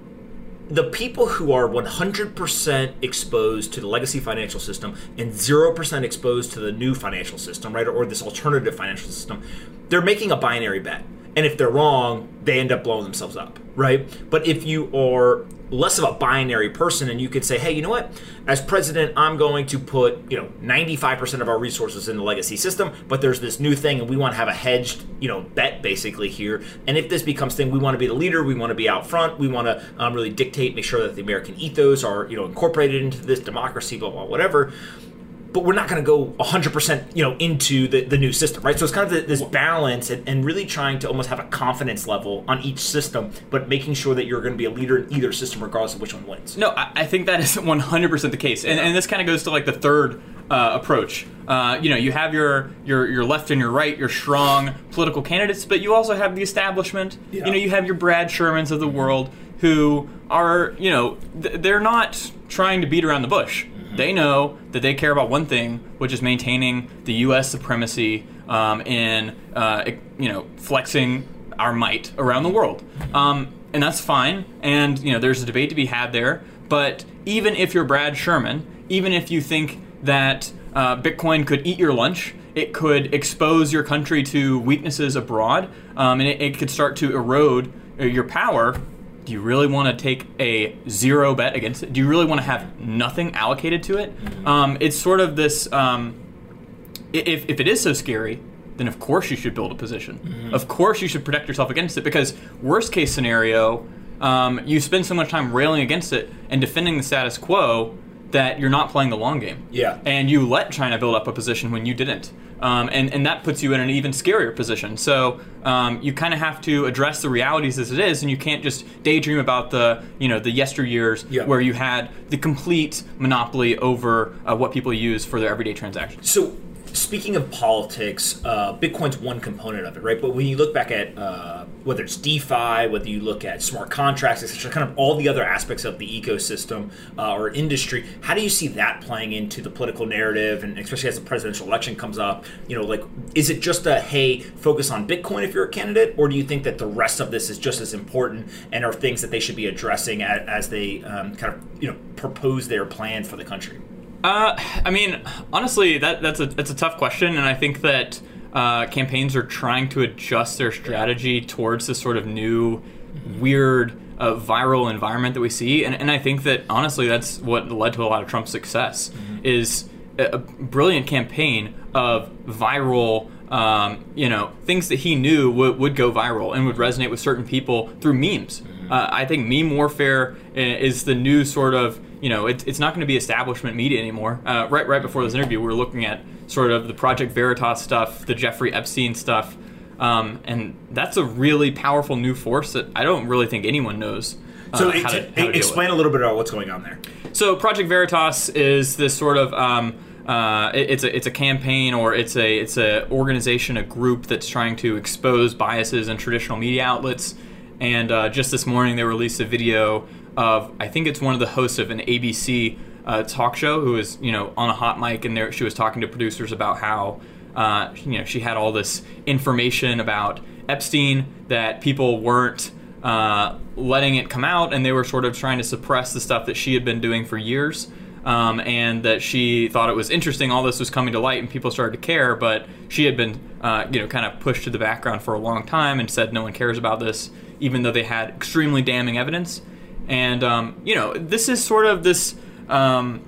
the people who are one hundred percent exposed to the legacy financial system and zero percent exposed to the new financial system, right, or, or this alternative financial system, they're making a binary bet. And if they're wrong, they end up blowing themselves up, right? But if you are less of a binary person and you could say, hey, you know what? As president, I'm going to put, you know, ninety-five percent of our resources in the legacy system, but there's this new thing and we want to have a hedged, you know, bet basically here. And if this becomes thing, we want to be the leader, we want to be out front, we want to um, really dictate, make sure that the American ethos are, you know, incorporated into this democracy, blah, blah, whatever. But we're not going to go one hundred percent, you know, into the, the new system, right? So it's kind of the, this balance and, and really trying to almost have a confidence level on each system, but making sure that you're going to be a leader in either system regardless of which one wins. No, I, I think that is one hundred percent the case. And, and this kind of goes to like the third uh, approach. Uh, you know, you have your, your your left and your right, your strong political candidates, but you also have the establishment. Yeah. You know, you have your Brad Shermans of the world who are, you know, th- they're not trying to beat around the bush. Mm-hmm. They know that they care about one thing, which is maintaining the U S supremacy um, in, uh, you know, flexing our might around the world. Um, and that's fine. And, you know, there's a debate to be had there. But even if you're Brad Sherman, even if you think that uh, Bitcoin could eat your lunch, it could expose your country to weaknesses abroad, um, and it, it could start to erode your power, do you really want to take a zero bet against it? Do you really want to have nothing allocated to it? Mm-hmm. Um, it's sort of this, um, if, if it is so scary, then of course you should build a position. Mm-hmm. Of course you should protect yourself against it, because worst case scenario, um, you spend so much time railing against it and defending the status quo that you're not playing the long game. Yeah. And you let China build up a position when you didn't. Um, and, and that puts you in an even scarier position. So um, you kind of have to address the realities as it is, and you can't just daydream about the, you know, the yesteryears yeah. where you had the complete monopoly over uh, what people use for their everyday transactions. So speaking of politics, uh, Bitcoin's one component of it, right? But when you look back at uh, whether it's DeFi, whether you look at smart contracts, et cetera, kind of all the other aspects of the ecosystem uh, or industry, how do you see that playing into the political narrative, and especially as the presidential election comes up? You know, like, is it just a, hey, focus on Bitcoin if you're a candidate, or do you think that the rest of this is just as important and are things that they should be addressing as, as they um, kind of, you know, propose their plan for the country? Uh, I mean, honestly, that that's a that's a tough question, and I think that uh, campaigns are trying to adjust their strategy towards this sort of new, weird, uh, viral environment that we see, and and I think that honestly, that's what led to a lot of Trump's success. Mm-hmm. Is a, a brilliant campaign of viral, um, you know, things that he knew would would go viral and would resonate with certain people through memes. Mm-hmm. Uh, I think meme warfare is the new sort of, you know, it, it's not going to be establishment media anymore. Uh, right right before this interview, we were looking at sort of the Project Veritas stuff, the Jeffrey Epstein stuff, um, and that's a really powerful new force that I don't really think anyone knows uh, so how to, how to explain a little bit about what's going on there. So Project Veritas is this sort of um, uh, it, it's a it's a campaign, or it's a it's a organization, a group that's trying to expose biases in traditional media outlets. And uh, just this morning, they released a video of, I think it's one of the hosts of an A B C uh, talk show who was, you know, on a hot mic, and there she was talking to producers about how, uh, you know, she had all this information about Epstein that people weren't uh, letting it come out, and they were sort of trying to suppress the stuff that she had been doing for years, um, and that she thought it was interesting. All this was coming to light, and people started to care, but she had been, uh, you know, kind of pushed to the background for a long time and said no one cares about this, even though they had extremely damning evidence. And, um, you know, this is sort of this um,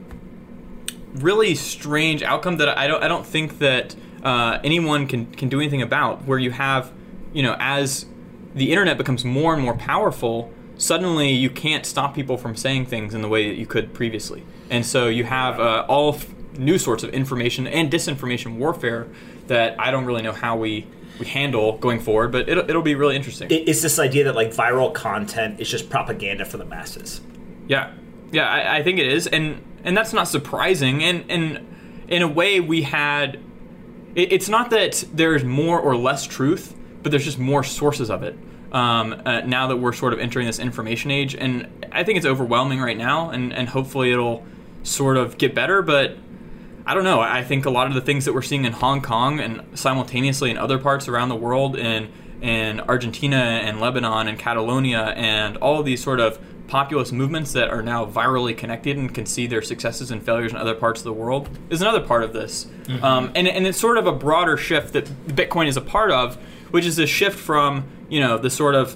really strange outcome that I don't I don't think that uh, anyone can, can do anything about, where you have, you know, as the internet becomes more and more powerful, suddenly you can't stop people from saying things in the way that you could previously. And so you have uh, all f- new sorts of information and disinformation warfare that I don't really know how we... we handle going forward, but it'll, it'll be really interesting. It's this idea that, like, viral content is just propaganda for the masses. Yeah, yeah, I, I think it is, and and that's not surprising. And and in a way, we had. It, it's not that there's more or less truth, but there's just more sources of it. Um, uh, now that we're sort of entering this information age, and I think it's overwhelming right now, and and hopefully it'll sort of get better, but. I don't know. I think a lot of the things that we're seeing in Hong Kong and simultaneously in other parts around the world, in in Argentina and Lebanon and Catalonia, and all of these sort of populist movements that are now virally connected and can see their successes and failures in other parts of the world, is another part of this. Mm-hmm. Um, and, and it's sort of a broader shift that Bitcoin is a part of, which is a shift from, you know, the sort of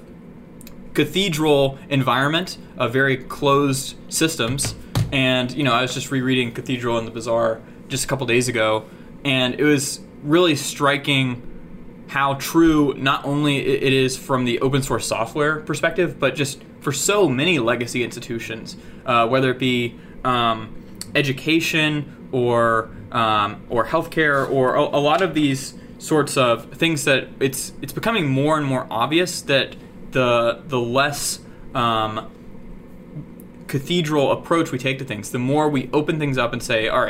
cathedral environment of very closed systems. And, you know, I was just rereading Cathedral in the Bazaar just a couple days ago, and it was really striking how true not only it is from the open source software perspective, but just for so many legacy institutions, uh, whether it be um, education or um, or healthcare, or a, a lot of these sorts of things, that it's it's becoming more and more obvious that the the less um, cathedral approach we take to things, the more we open things up and say, all right,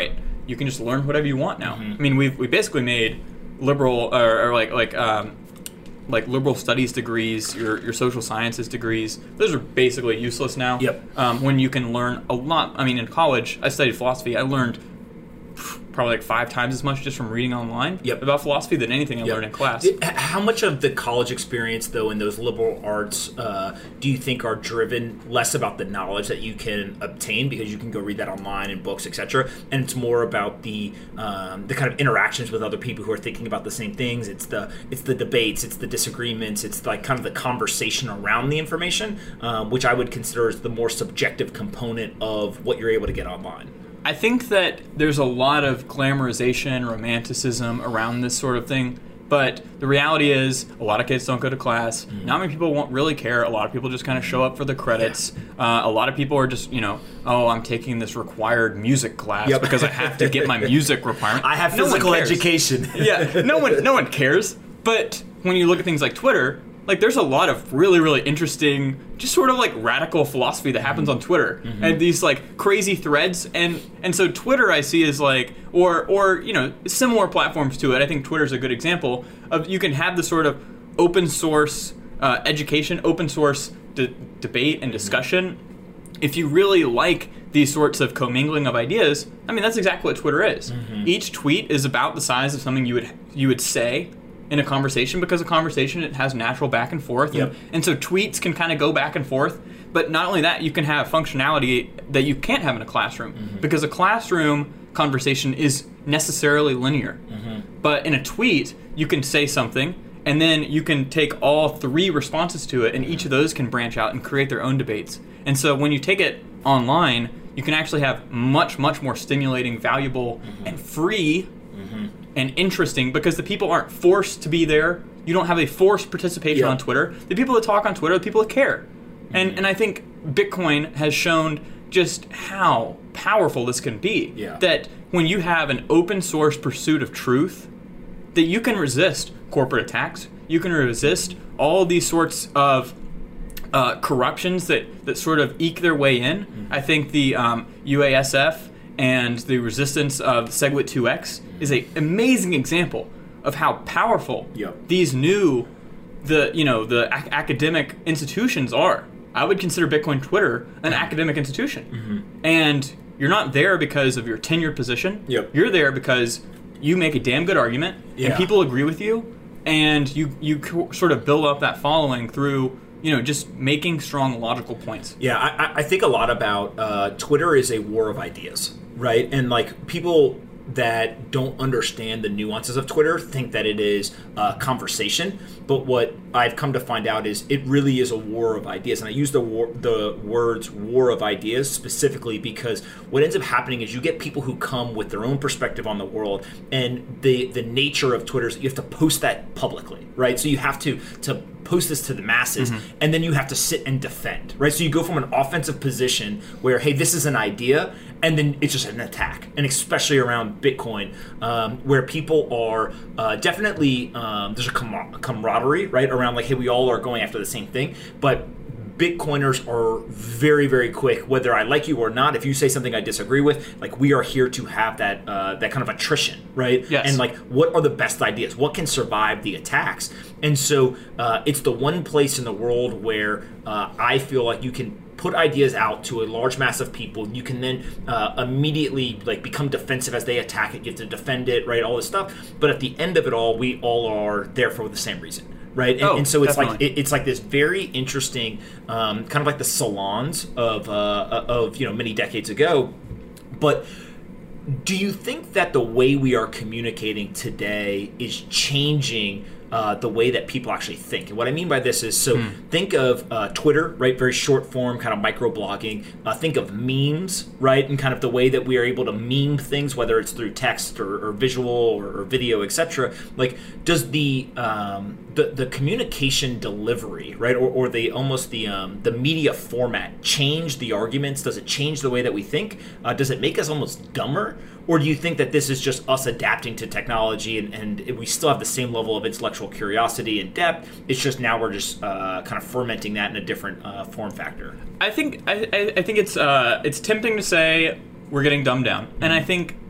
you can just learn whatever you want now. Mm-hmm. I mean, we've we basically made liberal or, or like like um, like liberal studies degrees, your your social sciences degrees. Those are basically useless now. Yep. Um, when you can learn a lot. I mean, in college, I studied philosophy. I learned probably like five times as much just from reading online yep. about philosophy than anything I yep. learned in class. How much of the college experience, though, in those liberal arts, uh, do you think are driven less about the knowledge that you can obtain because you can go read that online in books, et cetera, and it's more about the um, the kind of interactions with other people who are thinking about the same things? It's the it's the debates, it's the disagreements, it's like kind of the conversation around the information, um, which I would consider as the more subjective component of what you're able to get online. I think that there's a lot of glamorization, romanticism around this sort of thing, but the reality is a lot of kids don't go to class. Mm. Not many people won't really care. A lot of people just kind of show up for the credits. Yeah. Uh, a lot of people are just, you know, oh, I'm taking this required music class yep. because I have to get my music requirement. I have no physical education. yeah, no one, no one cares. But when you look at things like Twitter, like there's a lot of really, really interesting, just sort of like radical philosophy that happens on Twitter, mm-hmm. and these like crazy threads, and and so Twitter I see is like, or or you know similar platforms to it. I think Twitter's a good example of you can have the sort of open source uh, education, open source de- debate and discussion. Mm-hmm. If you really like these sorts of commingling of ideas, I mean that's exactly what Twitter is. Mm-hmm. Each tweet is about the size of something you would you would say in a conversation, because a conversation, it has natural back and forth. Yep. And, and so tweets can kind of go back and forth. But not only that, you can have functionality that you can't have in a classroom. Mm-hmm. Because a classroom conversation is necessarily linear. Mm-hmm. But in a tweet, you can say something, and then you can take all three responses to it, and each of those can branch out and create their own debates. And so when you take it online, you can actually have much, much more stimulating, valuable, mm-hmm. and free mm-hmm. and interesting, because the people aren't forced to be there. You don't have a forced participation yeah. on Twitter. The people that talk on Twitter are the people that care. Mm-hmm. And and I think Bitcoin has shown just how powerful this can be. Yeah. That when you have an open source pursuit of truth, that you can resist corporate attacks. You can resist all these sorts of uh, corruptions that, that sort of eke their way in. Mm-hmm. I think the um, U A S F and the resistance of SegWit two X is an amazing example of how powerful yep. these new, the you know the ac- academic institutions are. I would consider Bitcoin Twitter an academic institution, mm-hmm. and you're not there because of your tenured position. Yep. You're there because you make a damn good argument, yeah. and people agree with you, and you you co- sort of build up that following through, you know, just making strong logical points. Yeah, I, I think a lot about uh, Twitter is a war of ideas, right? And like people that don't understand the nuances of Twitter think that it is a conversation, but what I've come to find out is it really is a war of ideas. And I use the war, the words war of ideas specifically because what ends up happening is you get people who come with their own perspective on the world, and the the nature of Twitter is you have to post that publicly, right? So you have to to post this to the masses, mm-hmm. and then you have to sit and defend, right? So you go from an offensive position where, hey, this is an idea, and then it's just an attack, and especially around Bitcoin, um, where people are uh, definitely, um, there's a com- camaraderie, right, around like, hey, we all are going after the same thing, but Bitcoiners are very, very quick, whether I like you or not. If you say something I disagree with, like we are here to have that uh, that kind of attrition, right? Yes. And like, what are the best ideas? What can survive the attacks? And so uh, it's the one place in the world where uh, I feel like you can put ideas out to a large mass of people. You can then uh, immediately like become defensive as they attack it. You have to defend it, right? All this stuff. But at the end of it all, we all are there for the same reason. Right, and, oh, and so it's definitely. like it, it's like this very interesting, um, kind of like the salons of uh, of you know many decades ago. But do you think that the way we are communicating today is changing uh, the way that people actually think? And what I mean by this is, so hmm. think of uh, Twitter, right? Very short form, kind of micro blogging. Uh, think of memes, right? And kind of the way that we are able to meme things, whether it's through text or, or visual or, or video, et cetera. Like, does the um, the the communication delivery, right, or, or the almost the um, the media format change the arguments? Does it change the way that we think? Uh, does it make us almost dumber? Or do you think that this is just us adapting to technology and, and we still have the same level of intellectual curiosity and depth? It's just now we're just uh, kind of fermenting that in a different uh, form factor. I think I, I think it's uh, it's tempting to say we're getting dumbed down, mm-hmm. and I think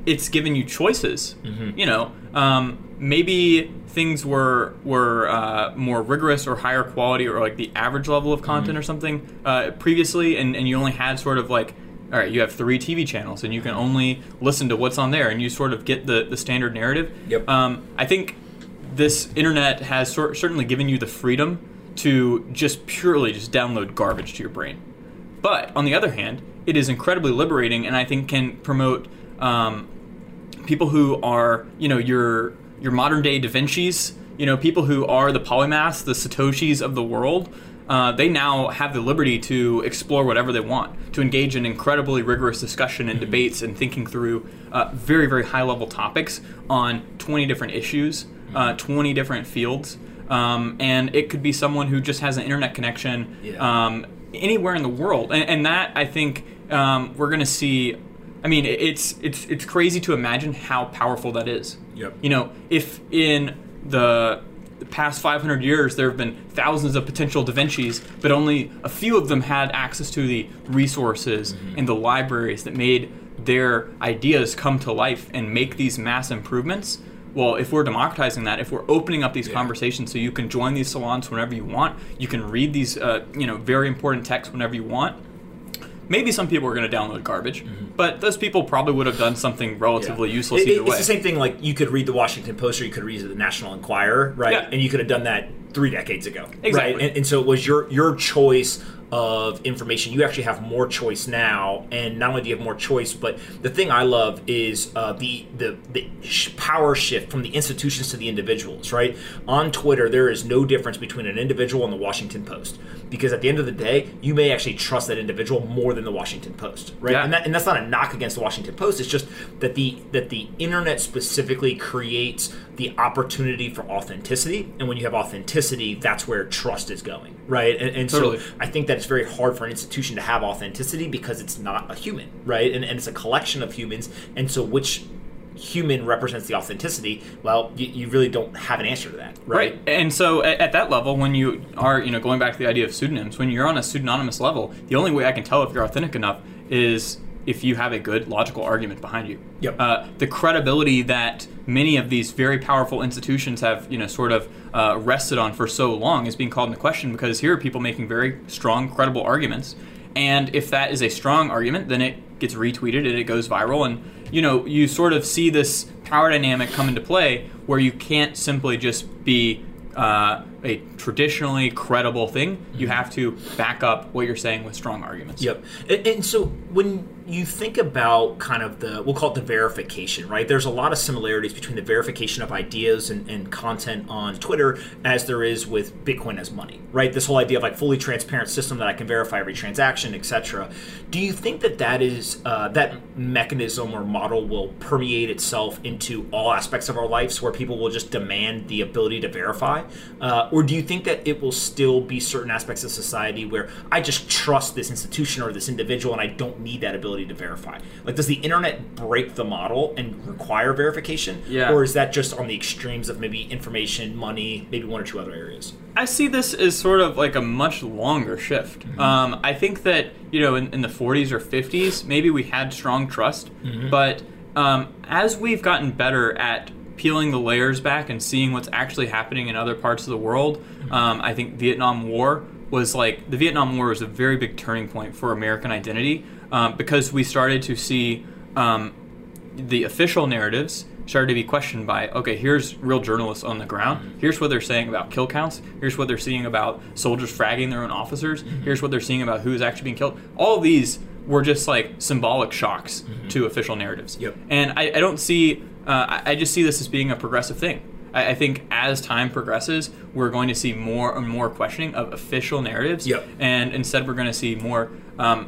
it's given you choices. Mm-hmm. You know, um, maybe things were were uh, more rigorous or higher quality or like the average level of content Mm-hmm. or something uh, previously, and, and you only had sort of like, all right, you have three T V channels and you can only listen to what's on there, and you sort of get the, the standard narrative. Yep. Um, I think this internet has sor- certainly given you the freedom to just purely just download garbage to your brain. But on the other hand, it is incredibly liberating, and I think can promote um, people who are, you know, your your modern day Da Vinci's, you know, people who are the polymaths, the Satoshis of the world. Uh, they now have the liberty to explore whatever they want, to engage in incredibly rigorous discussion and debates and thinking through uh, very, very high-level topics on twenty different issues, uh, twenty different fields. Um, and it could be someone who just has an internet connection Yeah. um, anywhere in the world. And, and that, I think, um, we're going to see... I mean, it's it's it's crazy to imagine how powerful that is. Yep. You know, if in the the past five hundred years there have been thousands of potential Da Vinci's, but only a few of them had access to the resources Mm-hmm. and the libraries that made their ideas come to life and make these mass improvements. Well, if we're democratizing that, if we're opening up these Yeah. conversations so you can join these salons whenever you want, you can read these uh, you know, very important texts whenever you want. Maybe some people are going to download garbage, Mm-hmm. but those people probably would have done something relatively Yeah. useless It- either it's way. the same thing, like you could read the Washington Post or you could read the National Enquirer, right? Yeah. And you could have done that three decades ago. Exactly. Right? And, and so it was your your choice of information. You actually have more choice now, and not only do you have more choice, but the thing I love is uh, the the the sh- power shift from the institutions to the individuals. Right? On Twitter, there is no difference between an individual and the Washington Post, because at the end of the day, you may actually trust that individual more than the Washington Post. Right? Yeah. And that, and that's not a knock against the Washington Post. It's just that the that the internet specifically creates the opportunity for authenticity, and when you have authenticity, that's where trust is going, right? And, and Totally. so I think that it's very hard for an institution to have authenticity because it's not a human, right? And, and it's a collection of humans, and so which human represents the authenticity? Well, you, you really don't have an answer to that, right? Right. And so at, at that level, when you are, you know, going back to the idea of pseudonyms, when you're on a pseudonymous level, the only way I can tell if you're authentic enough is if you have a good logical argument behind you. Yep. Uh, the credibility that many of these very powerful institutions have, you know, sort of uh, rested on for so long is being called into question, because here are people making very strong, credible arguments. And if that is a strong argument, then it gets retweeted and it goes viral. And, you know, you sort of see this power dynamic come into play where you can't simply just be uh, a traditionally credible thing. You have to back up what you're saying with strong arguments. Yep. And, and so when you think about kind of the, we'll call it the verification, right? There's a lot of similarities between the verification of ideas and, and content on Twitter as there is with Bitcoin as money, right? This whole idea of like fully transparent system that I can verify every transaction, et cetera. Do you think that that is, uh, that mechanism or model will permeate itself into all aspects of our lives where people will just demand the ability to verify? Uh, or do you think that it will still be certain aspects of society where I just trust this institution or this individual and I don't need that ability to verify? Like, does the internet break the model and require verification? Yeah. Or is that just on the extremes of maybe information, money, maybe one or two other areas? I see this as sort of like a much longer shift. Mm-hmm. Um, I think that, you know, in, in the forties or fifties, maybe we had strong trust, Mm-hmm. but um, as we've gotten better at peeling the layers back and seeing what's actually happening in other parts of the world, um, I think Vietnam War was like, the Vietnam War was a very big turning point for American identity, um, because we started to see um, the official narratives started to be questioned by, okay, here's real journalists on the ground. Here's what they're saying about kill counts. Here's what they're seeing about soldiers fragging their own officers. Here's what they're seeing about who's actually being killed. All of these were just like symbolic shocks mm-hmm. to official narratives. Yep. And I, I don't see, uh, I, I just see this as being a progressive thing. I, I think as time progresses, we're going to see more and more questioning of official narratives. Yep. And instead we're going to see more um,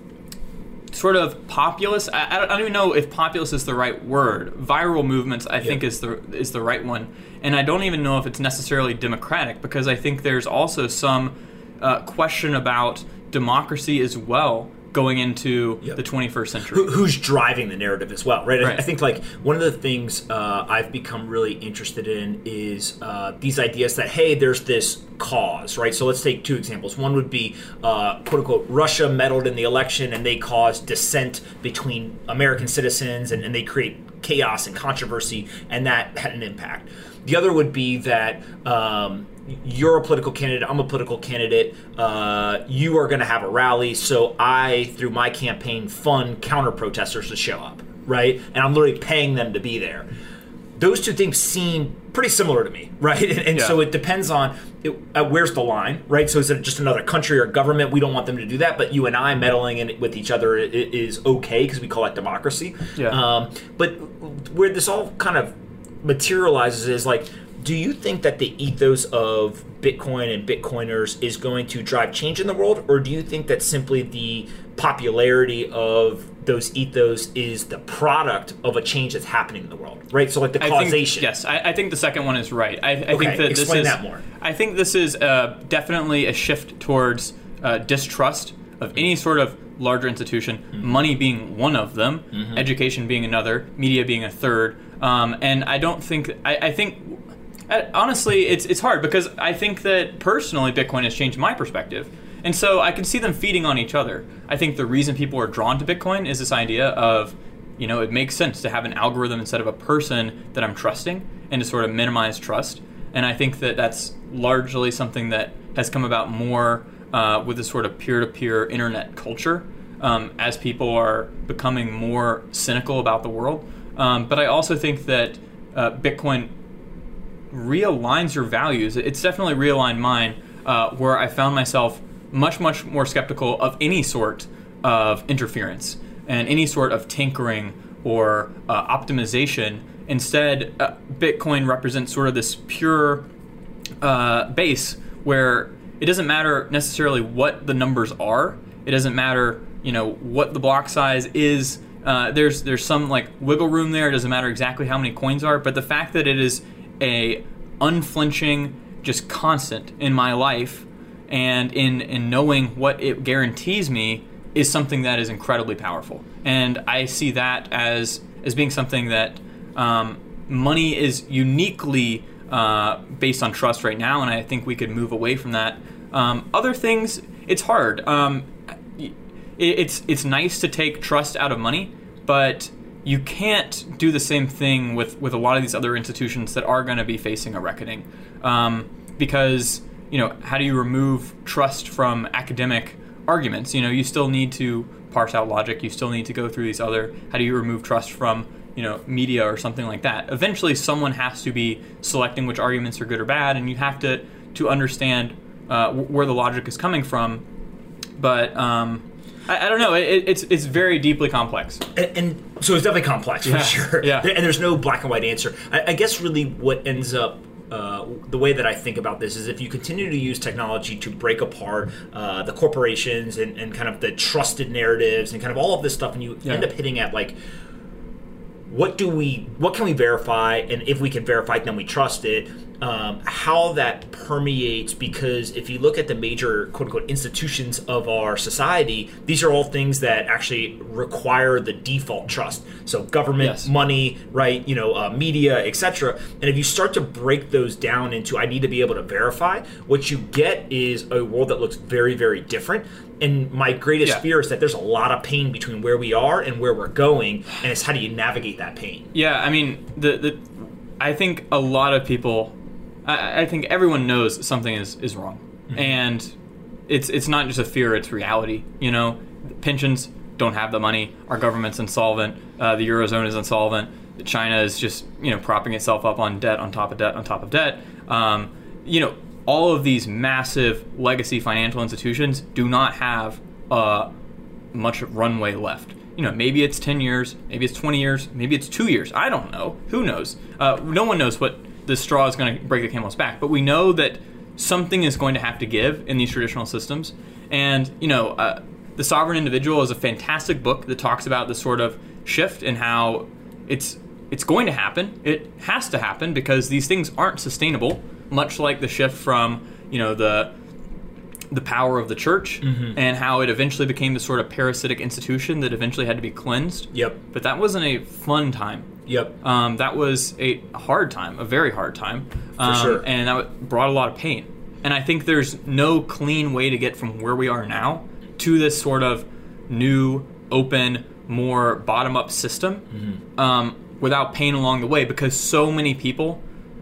sort of populist. I, I, don't, I don't even know if populist is the right word. Viral movements, I Yep. think, is the is the right one. And I don't even know if it's necessarily democratic, because I think there's also some uh, question about democracy as well going into Yep. the twenty-first century. Who, who's driving the narrative as well, right? I- Right. I think like one of the things uh, I've become really interested in is uh, these ideas that, hey, there's this cause, right? So let's take two examples. One would be, uh, quote unquote, Russia meddled in the election and they caused dissent between American citizens and, and they create chaos and controversy, and that had an impact. The other would be that um, you're a political candidate, I'm a political candidate, uh, you are going to have a rally, so I, through my campaign, fund counter-protesters to show up, right? And I'm literally paying them to be there. Those two things seem pretty similar to me, right? And, and Yeah. so it depends on it, uh, where's the line, right? So is it just another country or government? We don't want them to do that, but you and I meddling in with each other i- is okay because we call that democracy. Yeah. Um, but where this all kind of materializes is like, do you think that the ethos of Bitcoin and Bitcoiners is going to drive change in the world, or do you think that simply the popularity of those ethos is the product of a change that's happening in the world, right? So like the I think- causation. yes, I, I think the second one is right. I, I Okay, think that explain this is that more. I think this is uh, definitely a shift towards uh, distrust of any sort of larger institution. Mm-hmm. Money being one of them, education being another, media being a third. Um, and I don't think I, I think uh, honestly it's it's hard because I think that personally Bitcoin has changed my perspective. And so I can see them feeding on each other. I think the reason people are drawn to Bitcoin is this idea of, you know, it makes sense to have an algorithm instead of a person that I'm trusting and to sort of minimize trust. And I think that that's largely something that has come about more uh, with this sort of peer-to-peer internet culture um, as people are becoming more cynical about the world. Um, but I also think that uh, Bitcoin realigns your values. It's definitely realigned mine, uh, where I found myself much, much more skeptical of any sort of interference and any sort of tinkering or uh, optimization. Instead, uh, Bitcoin represents sort of this pure uh, base where it doesn't matter necessarily what the numbers are. It doesn't matter, you know, what the block size is. Uh, there's there's some like wiggle room there. It doesn't matter exactly how many coins are, but the fact that it is a unflinching, just constant in my life, and in in knowing what it guarantees me is something that is incredibly powerful. And I see that as as being something that um, money is uniquely uh, based on trust right now, and I think we could move away from that. Um, other things, it's hard. Um, it, it's it's nice to take trust out of money, but you can't do the same thing with, with a lot of these other institutions that are going to be facing a reckoning. Um, because, you know, how do you remove trust from academic arguments? You know, you still need to parse out logic. You still need to go through these other, how do you remove trust from, you know, media or something like that? Eventually, someone has to be selecting which arguments are good or bad, and you have to, to understand uh, where the logic is coming from. But um, I, I don't know. It, it's it's very deeply complex. And, and so it's definitely complex, Yeah, for sure. yeah. And there's no black and white answer. I, I guess really what ends up, uh, the way that I think about this is if you continue to use technology to break apart uh, the corporations and, and kind of the trusted narratives and kind of all of this stuff, and you Yeah. end up hitting at like, what do we, what can we verify? And if we can verify it, then we trust it. Um, how that permeates, because if you look at the major quote unquote institutions of our society, these are all things that actually require the default trust. So government, Yes. money, right? You know, uh, media, et cetera. And if you start to break those down into, I need to be able to verify, what you get is a world that looks very, very different. And my greatest Yeah. fear is that there's a lot of pain between where we are and where we're going, and it's how do you navigate that pain? Yeah, I mean, the the I think a lot of people, I, I think everyone knows something is, is wrong, Mm-hmm. and it's it's not just a fear; it's reality. You know, pensions don't have the money. Our government's insolvent. Uh, the eurozone is insolvent. China is just you know propping itself up on debt on top of debt on top of debt. Um, you know, all of these massive legacy financial institutions do not have uh, much runway left. You know, maybe it's ten years, maybe it's twenty years, maybe it's two years. I don't know. Who knows? Uh, no one knows what the straw is going to break the camel's back. But we know that something is going to have to give in these traditional systems. And, you know, uh, The Sovereign Individual is a fantastic book that talks about this sort of shift and how it's it's going to happen. It has to happen because these things aren't sustainable, much like the shift from, you know, the the power of the church mm-hmm. and how it eventually became this sort of parasitic institution that eventually had to be cleansed. Yep. But that wasn't a fun time. Yep. Um, that was a hard time, a very hard time. Um, For sure. And that brought a lot of pain. And I think there's no clean way to get from where we are now to this sort of new, open, more bottom-up system mm-hmm. um, without pain along the way, because so many people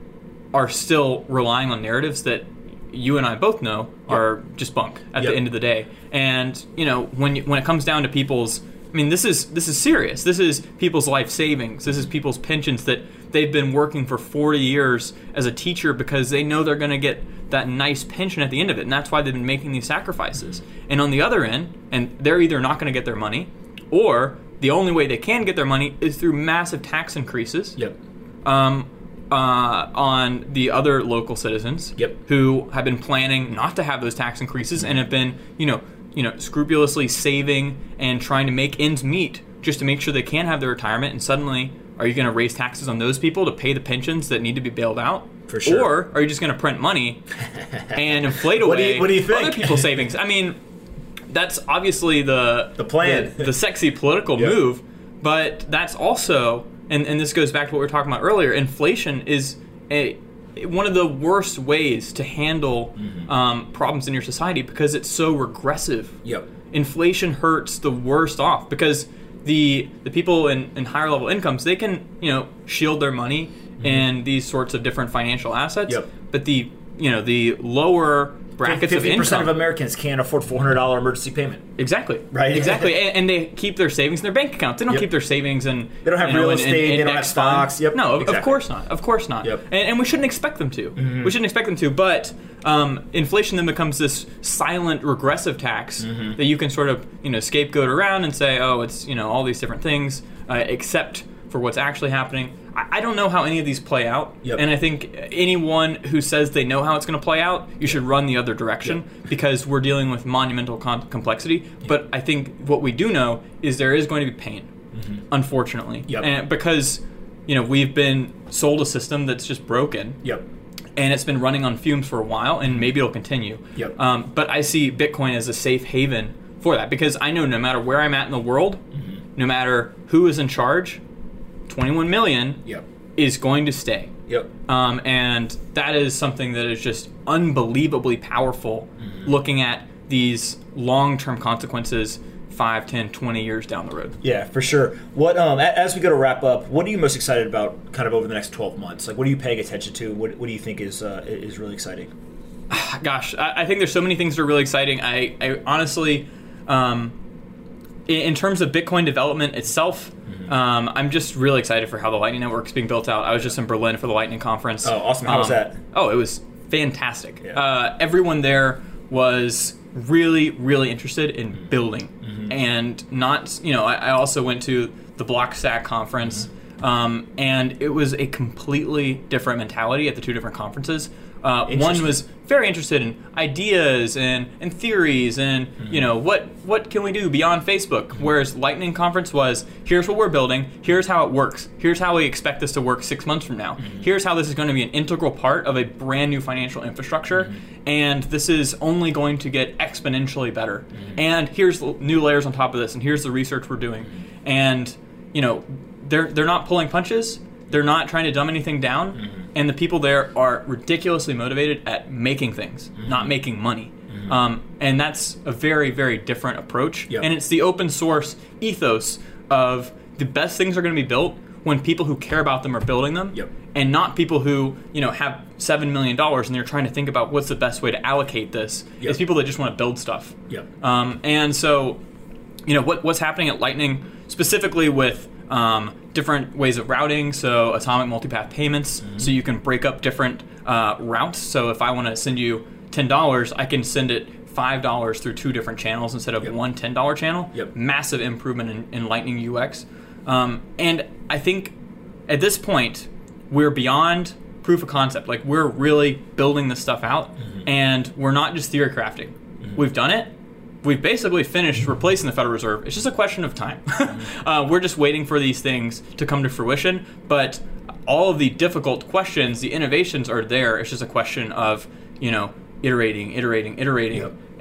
are still relying on narratives that you and I both know yep. are just bunk at yep. the end of the day. And, you know, when you, when it comes down to people's, I mean, this is this is serious. This is people's life savings. This is people's pensions that they've been working for forty years as a teacher because they know they're going to get that nice pension at the end of it. And that's why they've been making these sacrifices. And on the other end, and they're either not going to get their money, or the only way they can get their money is through massive tax increases. Yep. Um, Uh, on the other local citizens yep. who have been planning not to have those tax increases and have been, you know, you know, scrupulously saving and trying to make ends meet just to make sure they can have their retirement. And suddenly, are you going to raise taxes on those people to pay the pensions that need to be bailed out? For sure. Or are you just going to print money and inflate away what do you, what do you think? other people's savings? I mean, that's obviously the the plan, the, the sexy political yep. move, but that's also. And, and this goes back to what we were talking about earlier. Inflation is a one of the worst ways to handle mm-hmm. um, problems in your society because it's so regressive. Yep. Inflation hurts the worst off because the the people in, in higher level incomes, they can, you know, shield their money mm-hmm. in these sorts of different financial assets. Yep. But the you know the lower brackets of income, fifty percent of Americans can't afford four hundred dollars emergency payment. Exactly. Right. Exactly. and, and they keep their savings in their bank accounts. They don't yep. keep their savings in. They don't have you know, real in, estate. in, in they don't have stocks. Fund. Yep. No, exactly. of course not. Of course not. Yep. And, and we shouldn't expect them to. Mm-hmm. We shouldn't expect them to. But um, inflation then becomes this silent regressive tax mm-hmm. that you can sort of you know scapegoat around and say, oh, it's you know all these different things, uh, except for what's actually happening. I don't know how any of these play out, yep. and I think anyone who says they know how it's going to play out, you should run the other direction yep. because we're dealing with monumental con- complexity. Yep. But I think what we do know is there is going to be pain, mm-hmm. unfortunately, yep. and because you know we've been sold a system that's just broken, yep. and it's been running on fumes for a while, and maybe it'll continue. Yep. Um, but I see Bitcoin as a safe haven for that because I know no matter where I'm at in the world, mm-hmm. no matter who is in charge, twenty-one million yep. is going to stay. Yep. Um, and that is something that is just unbelievably powerful mm-hmm. looking at these long-term consequences five, ten, twenty years down the road. Yeah, for sure. What um, as we go to wrap up, what are you most excited about kind of over the next twelve months? Like, what are you paying attention to? What, what do you think is uh, is really exciting? Gosh, I, I think there's so many things that are really exciting. I, I honestly, um, in, in terms of Bitcoin development itself, Um, I'm just really excited for how the Lightning Network is being built out. I was just in Berlin for the Lightning Conference. Oh, awesome. How um, was that? Oh, it was fantastic. Yeah. Uh, everyone there was really, really interested in mm-hmm. building. Mm-hmm. And not, you know, I, I also went to the Blockstack conference, mm-hmm. um, and it was a completely different mentality at the two different conferences. Uh, one was very interested in ideas and, and theories and mm-hmm. you know what what can we do beyond Facebook, mm-hmm. whereas Lightning Conference was here's what we're building, here's how it works, here's how we expect this to work six months from now, mm-hmm. here's how this is going to be an integral part of a brand new financial infrastructure, mm-hmm. and this is only going to get exponentially better, mm-hmm. and here's new layers on top of this, and here's the research we're doing, mm-hmm. and you know they're they're not pulling punches. They're not trying to dumb anything down, mm-hmm. and the people there are ridiculously motivated at making things, mm-hmm. not making money. Mm-hmm. Um, and that's a very, very different approach. Yep. And it's the open source ethos of the best things are going to be built when people who care about them are building them, yep. and not people who you know have seven million dollars and they're trying to think about what's the best way to allocate this. Yep. It's people that just want to build stuff. Yep. Um, and so, you know, what what's happening at Lightning specifically with Um, different ways of routing, so atomic multipath payments, mm-hmm. so you can break up different uh, routes. So if I want to send you ten dollars, I can send it five dollars through two different channels instead of yep. one ten dollars channel. Yep. Massive improvement in, in Lightning U X. Um, and I think at this point, we're beyond proof of concept. Like, we're really building this stuff out, mm-hmm. and we're not just theory crafting. Mm-hmm. We've done it. We've basically finished replacing the Federal Reserve. It's just a question of time. uh, we're just waiting for these things to come to fruition. But all of the difficult questions, the innovations are there. It's just a question of, you know, iterating, iterating, iterating. Yep.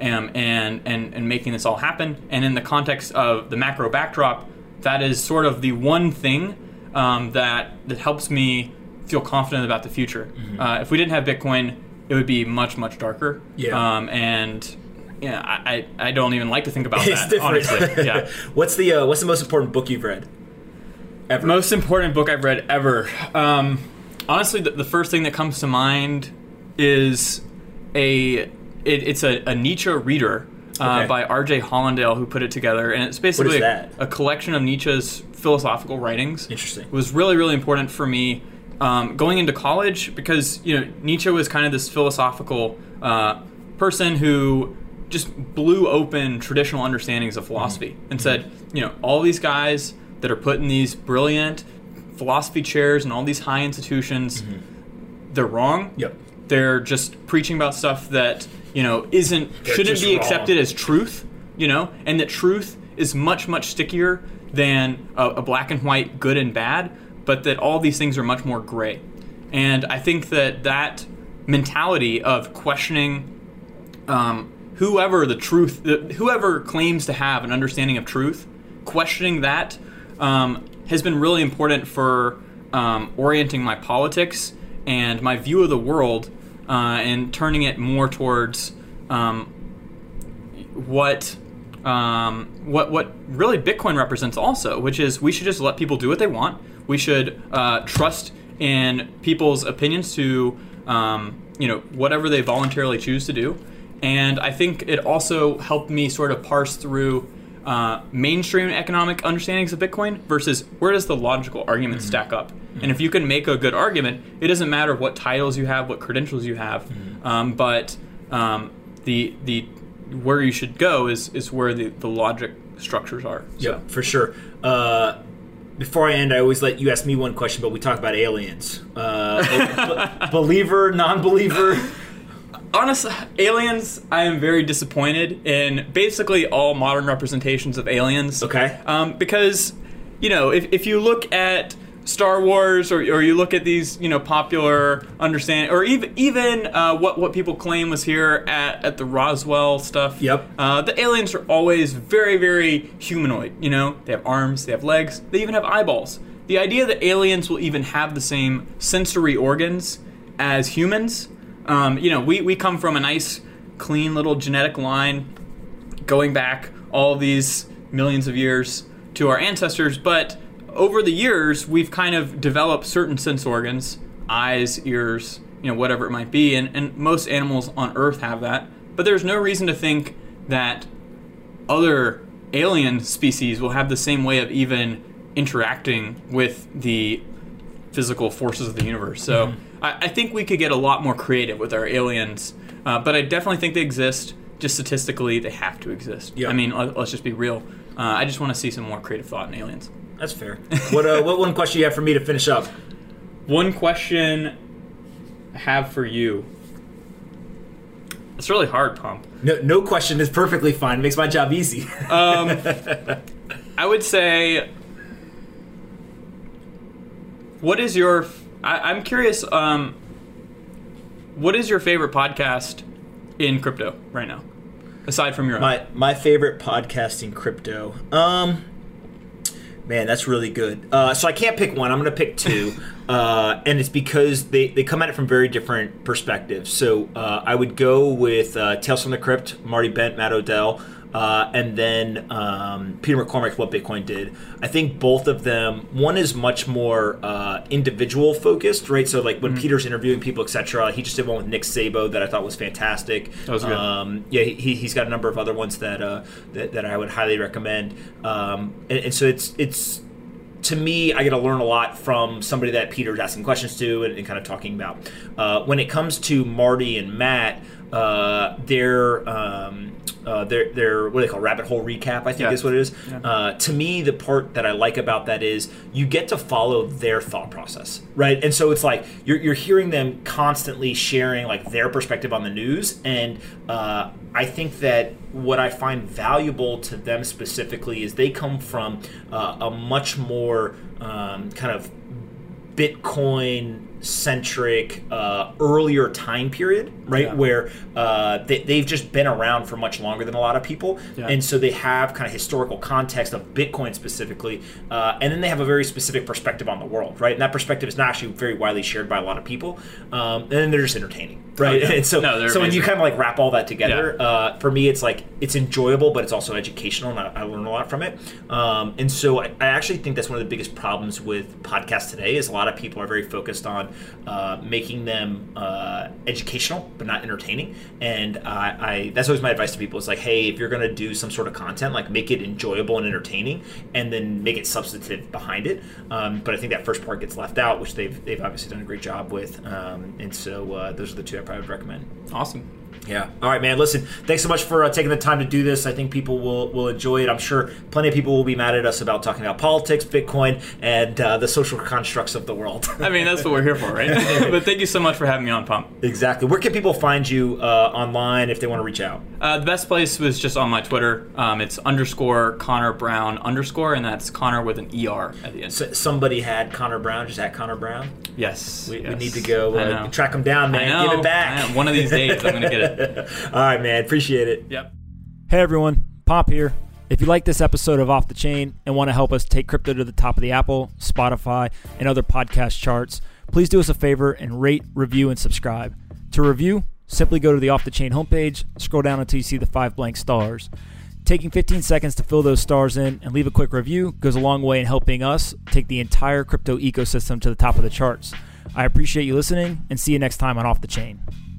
um, and, and, and making this all happen. And in the context of the macro backdrop, that is sort of the one thing um, that, that helps me feel confident about the future. Mm-hmm. Uh, if we didn't have Bitcoin, it would be much, much darker. Yeah. Um, and yeah, I, I don't even like to think about it's that, different. honestly. Yeah. What's the uh, what's the most important book you've read ever? Most important book I've read ever. Um, honestly, the, the first thing that comes to mind is a it, it's a, a Nietzsche reader uh, okay. by R J Hollindale, who put it together, and it's basically a, a collection of Nietzsche's philosophical writings. Interesting. It was really, really important for me um, going into college because you know Nietzsche was kind of this philosophical uh, person who just blew open traditional understandings of philosophy mm-hmm. and said, you know, all these guys that are put in these brilliant philosophy chairs and all these high institutions, mm-hmm. they're wrong. Yep. They're just preaching about stuff that, you know, isn't they're shouldn't be wrong. accepted as truth, you know, and that truth is much, much stickier than a, a black and white good and bad, but that all these things are much more gray. And I think that that mentality of questioning um, whoever the truth, whoever claims to have an understanding of truth, questioning that um, has been really important for um, orienting my politics and my view of the world uh, and turning it more towards um, what um, what what really Bitcoin represents also, which is we should just let people do what they want. We should uh, trust in people's opinions to um, you know whatever they voluntarily choose to do. And I think it also helped me sort of parse through uh, mainstream economic understandings of Bitcoin versus where does the logical argument mm-hmm. stack up. Mm-hmm. And if you can make a good argument, it doesn't matter what titles you have, what credentials you have, mm-hmm. um, but um, the the where you should go is is where the, the logic structures are. So. Yeah, for sure. Uh, before I end, I always let you ask me one question, but we talk about aliens. Uh, b- believer, non-believer. Honestly, aliens, I am very disappointed in basically all modern representations of aliens. Okay. Um, because, you know, if, if you look at Star Wars or, or you look at these, you know, popular understanding, or even even uh, what, what people claim was here at, at the Roswell stuff. Yep. Uh, the aliens are always very, very humanoid, you know? They have arms, they have legs, they even have eyeballs. The idea that aliens will even have the same sensory organs as humans... Um, you know, we, we come from a nice, clean little genetic line going back all these millions of years to our ancestors, but over the years, we've kind of developed certain sense organs, eyes, ears, you know, whatever it might be, and, and most animals on Earth have that, but there's no reason to think that other alien species will have the same way of even interacting with the physical forces of the universe. So mm-hmm. I, I think we could get a lot more creative with our aliens, uh, but I definitely think they exist. Just statistically, they have to exist. Yep. I mean, let, let's just be real. Uh, I just want to see some more creative thought in aliens. That's fair. What uh, what one question you have for me to finish up? One question I have for you. It's really hard, Pump. No, no question is perfectly fine. It makes my job easy. um, I would say... What is your... I, I'm curious, um, what is your favorite podcast in crypto right now, aside from your own? My my favorite podcast in crypto? Um, man, that's really good. Uh, so I can't pick one. I'm going to pick two. uh, and it's because they, they come at it from very different perspectives. So uh, I would go with uh, Tales from the Crypt, Marty Bent, Matt Odell. Uh, and then um, Peter McCormack's What Bitcoin Did. I think both of them, one is much more uh, individual focused, right? So like when mm-hmm. Peter's interviewing people, et cetera, he just did one with Nick Szabo that I thought was fantastic. That was good. Um, yeah, he, he's got a number of other ones that uh, that, that I would highly recommend. Um, and, and so it's it's to me, I get to learn a lot from somebody that Peter's asking questions to and, and kind of talking about. Uh, when it comes to Marty and Matt, uh, they're um, uh, they're they're what do they call rabbit hole recap, I think yeah. is what it is. Yeah. Uh, to me, the part that I like about that is you get to follow their thought process, right? And so it's like you're you're hearing them constantly sharing like their perspective on the news, and uh, I think that what I find valuable to them specifically is they come from uh, a much more um, kind of Bitcoin centric uh, earlier time period, right? Yeah. Where uh, they, they've just been around for much longer than a lot of people. Yeah. And so they have kind of historical context of Bitcoin specifically. Uh, and then they have a very specific perspective on the world, right? And that perspective is not actually very widely shared by a lot of people. Um, and then they're just entertaining, right? Oh, yeah. And so, No, they're so when you amazing. kind of like wrap all that together, Yeah. uh, for me, it's like, it's enjoyable, but it's also educational, and I, I learn a lot from it. Um, and so I, I actually think that's one of the biggest problems with podcasts today is a lot of people are very focused on uh, making them uh, educational but not entertaining. And I, I that's always my advice to people. It's like, hey, if you're going to do some sort of content, like make it enjoyable and entertaining, and then make it substantive behind it. Um, but I think that first part gets left out, which they've they've obviously done a great job with. Um, and so uh, those are the two I probably would recommend. Awesome. Yeah. All right, man. Listen, thanks so much for uh, taking the time to do this. I think people will, will enjoy it. I'm sure plenty of people will be mad at us about talking about politics, Bitcoin, and uh, the social constructs of the world. I mean, that's what we're here for, right? But thank you so much for having me on, Pump. Exactly. Where can people find you uh, online if they want to reach out? Uh, the best place was just on my Twitter. Um, it's underscore Connor Brown underscore, and that's Connor with an E R at the end. So somebody had Connor Brown, just at Connor Brown. Yes. We, yes. we need to go I uh, know. track him down, man. I know. Give it back. I know. One of these days, I'm going to get it. All right, man. Appreciate it. Yep. Hey everyone, Pomp here. If you like this episode of Off the Chain and want to help us take crypto to the top of the Apple, Spotify, and other podcast charts, please do us a favor and rate, review, and subscribe. To review, simply go to the Off the Chain homepage, scroll down until you see the five blank stars. Taking fifteen seconds to fill those stars in and leave a quick review goes a long way in helping us take the entire crypto ecosystem to the top of the charts. I appreciate you listening and see you next time on Off the Chain.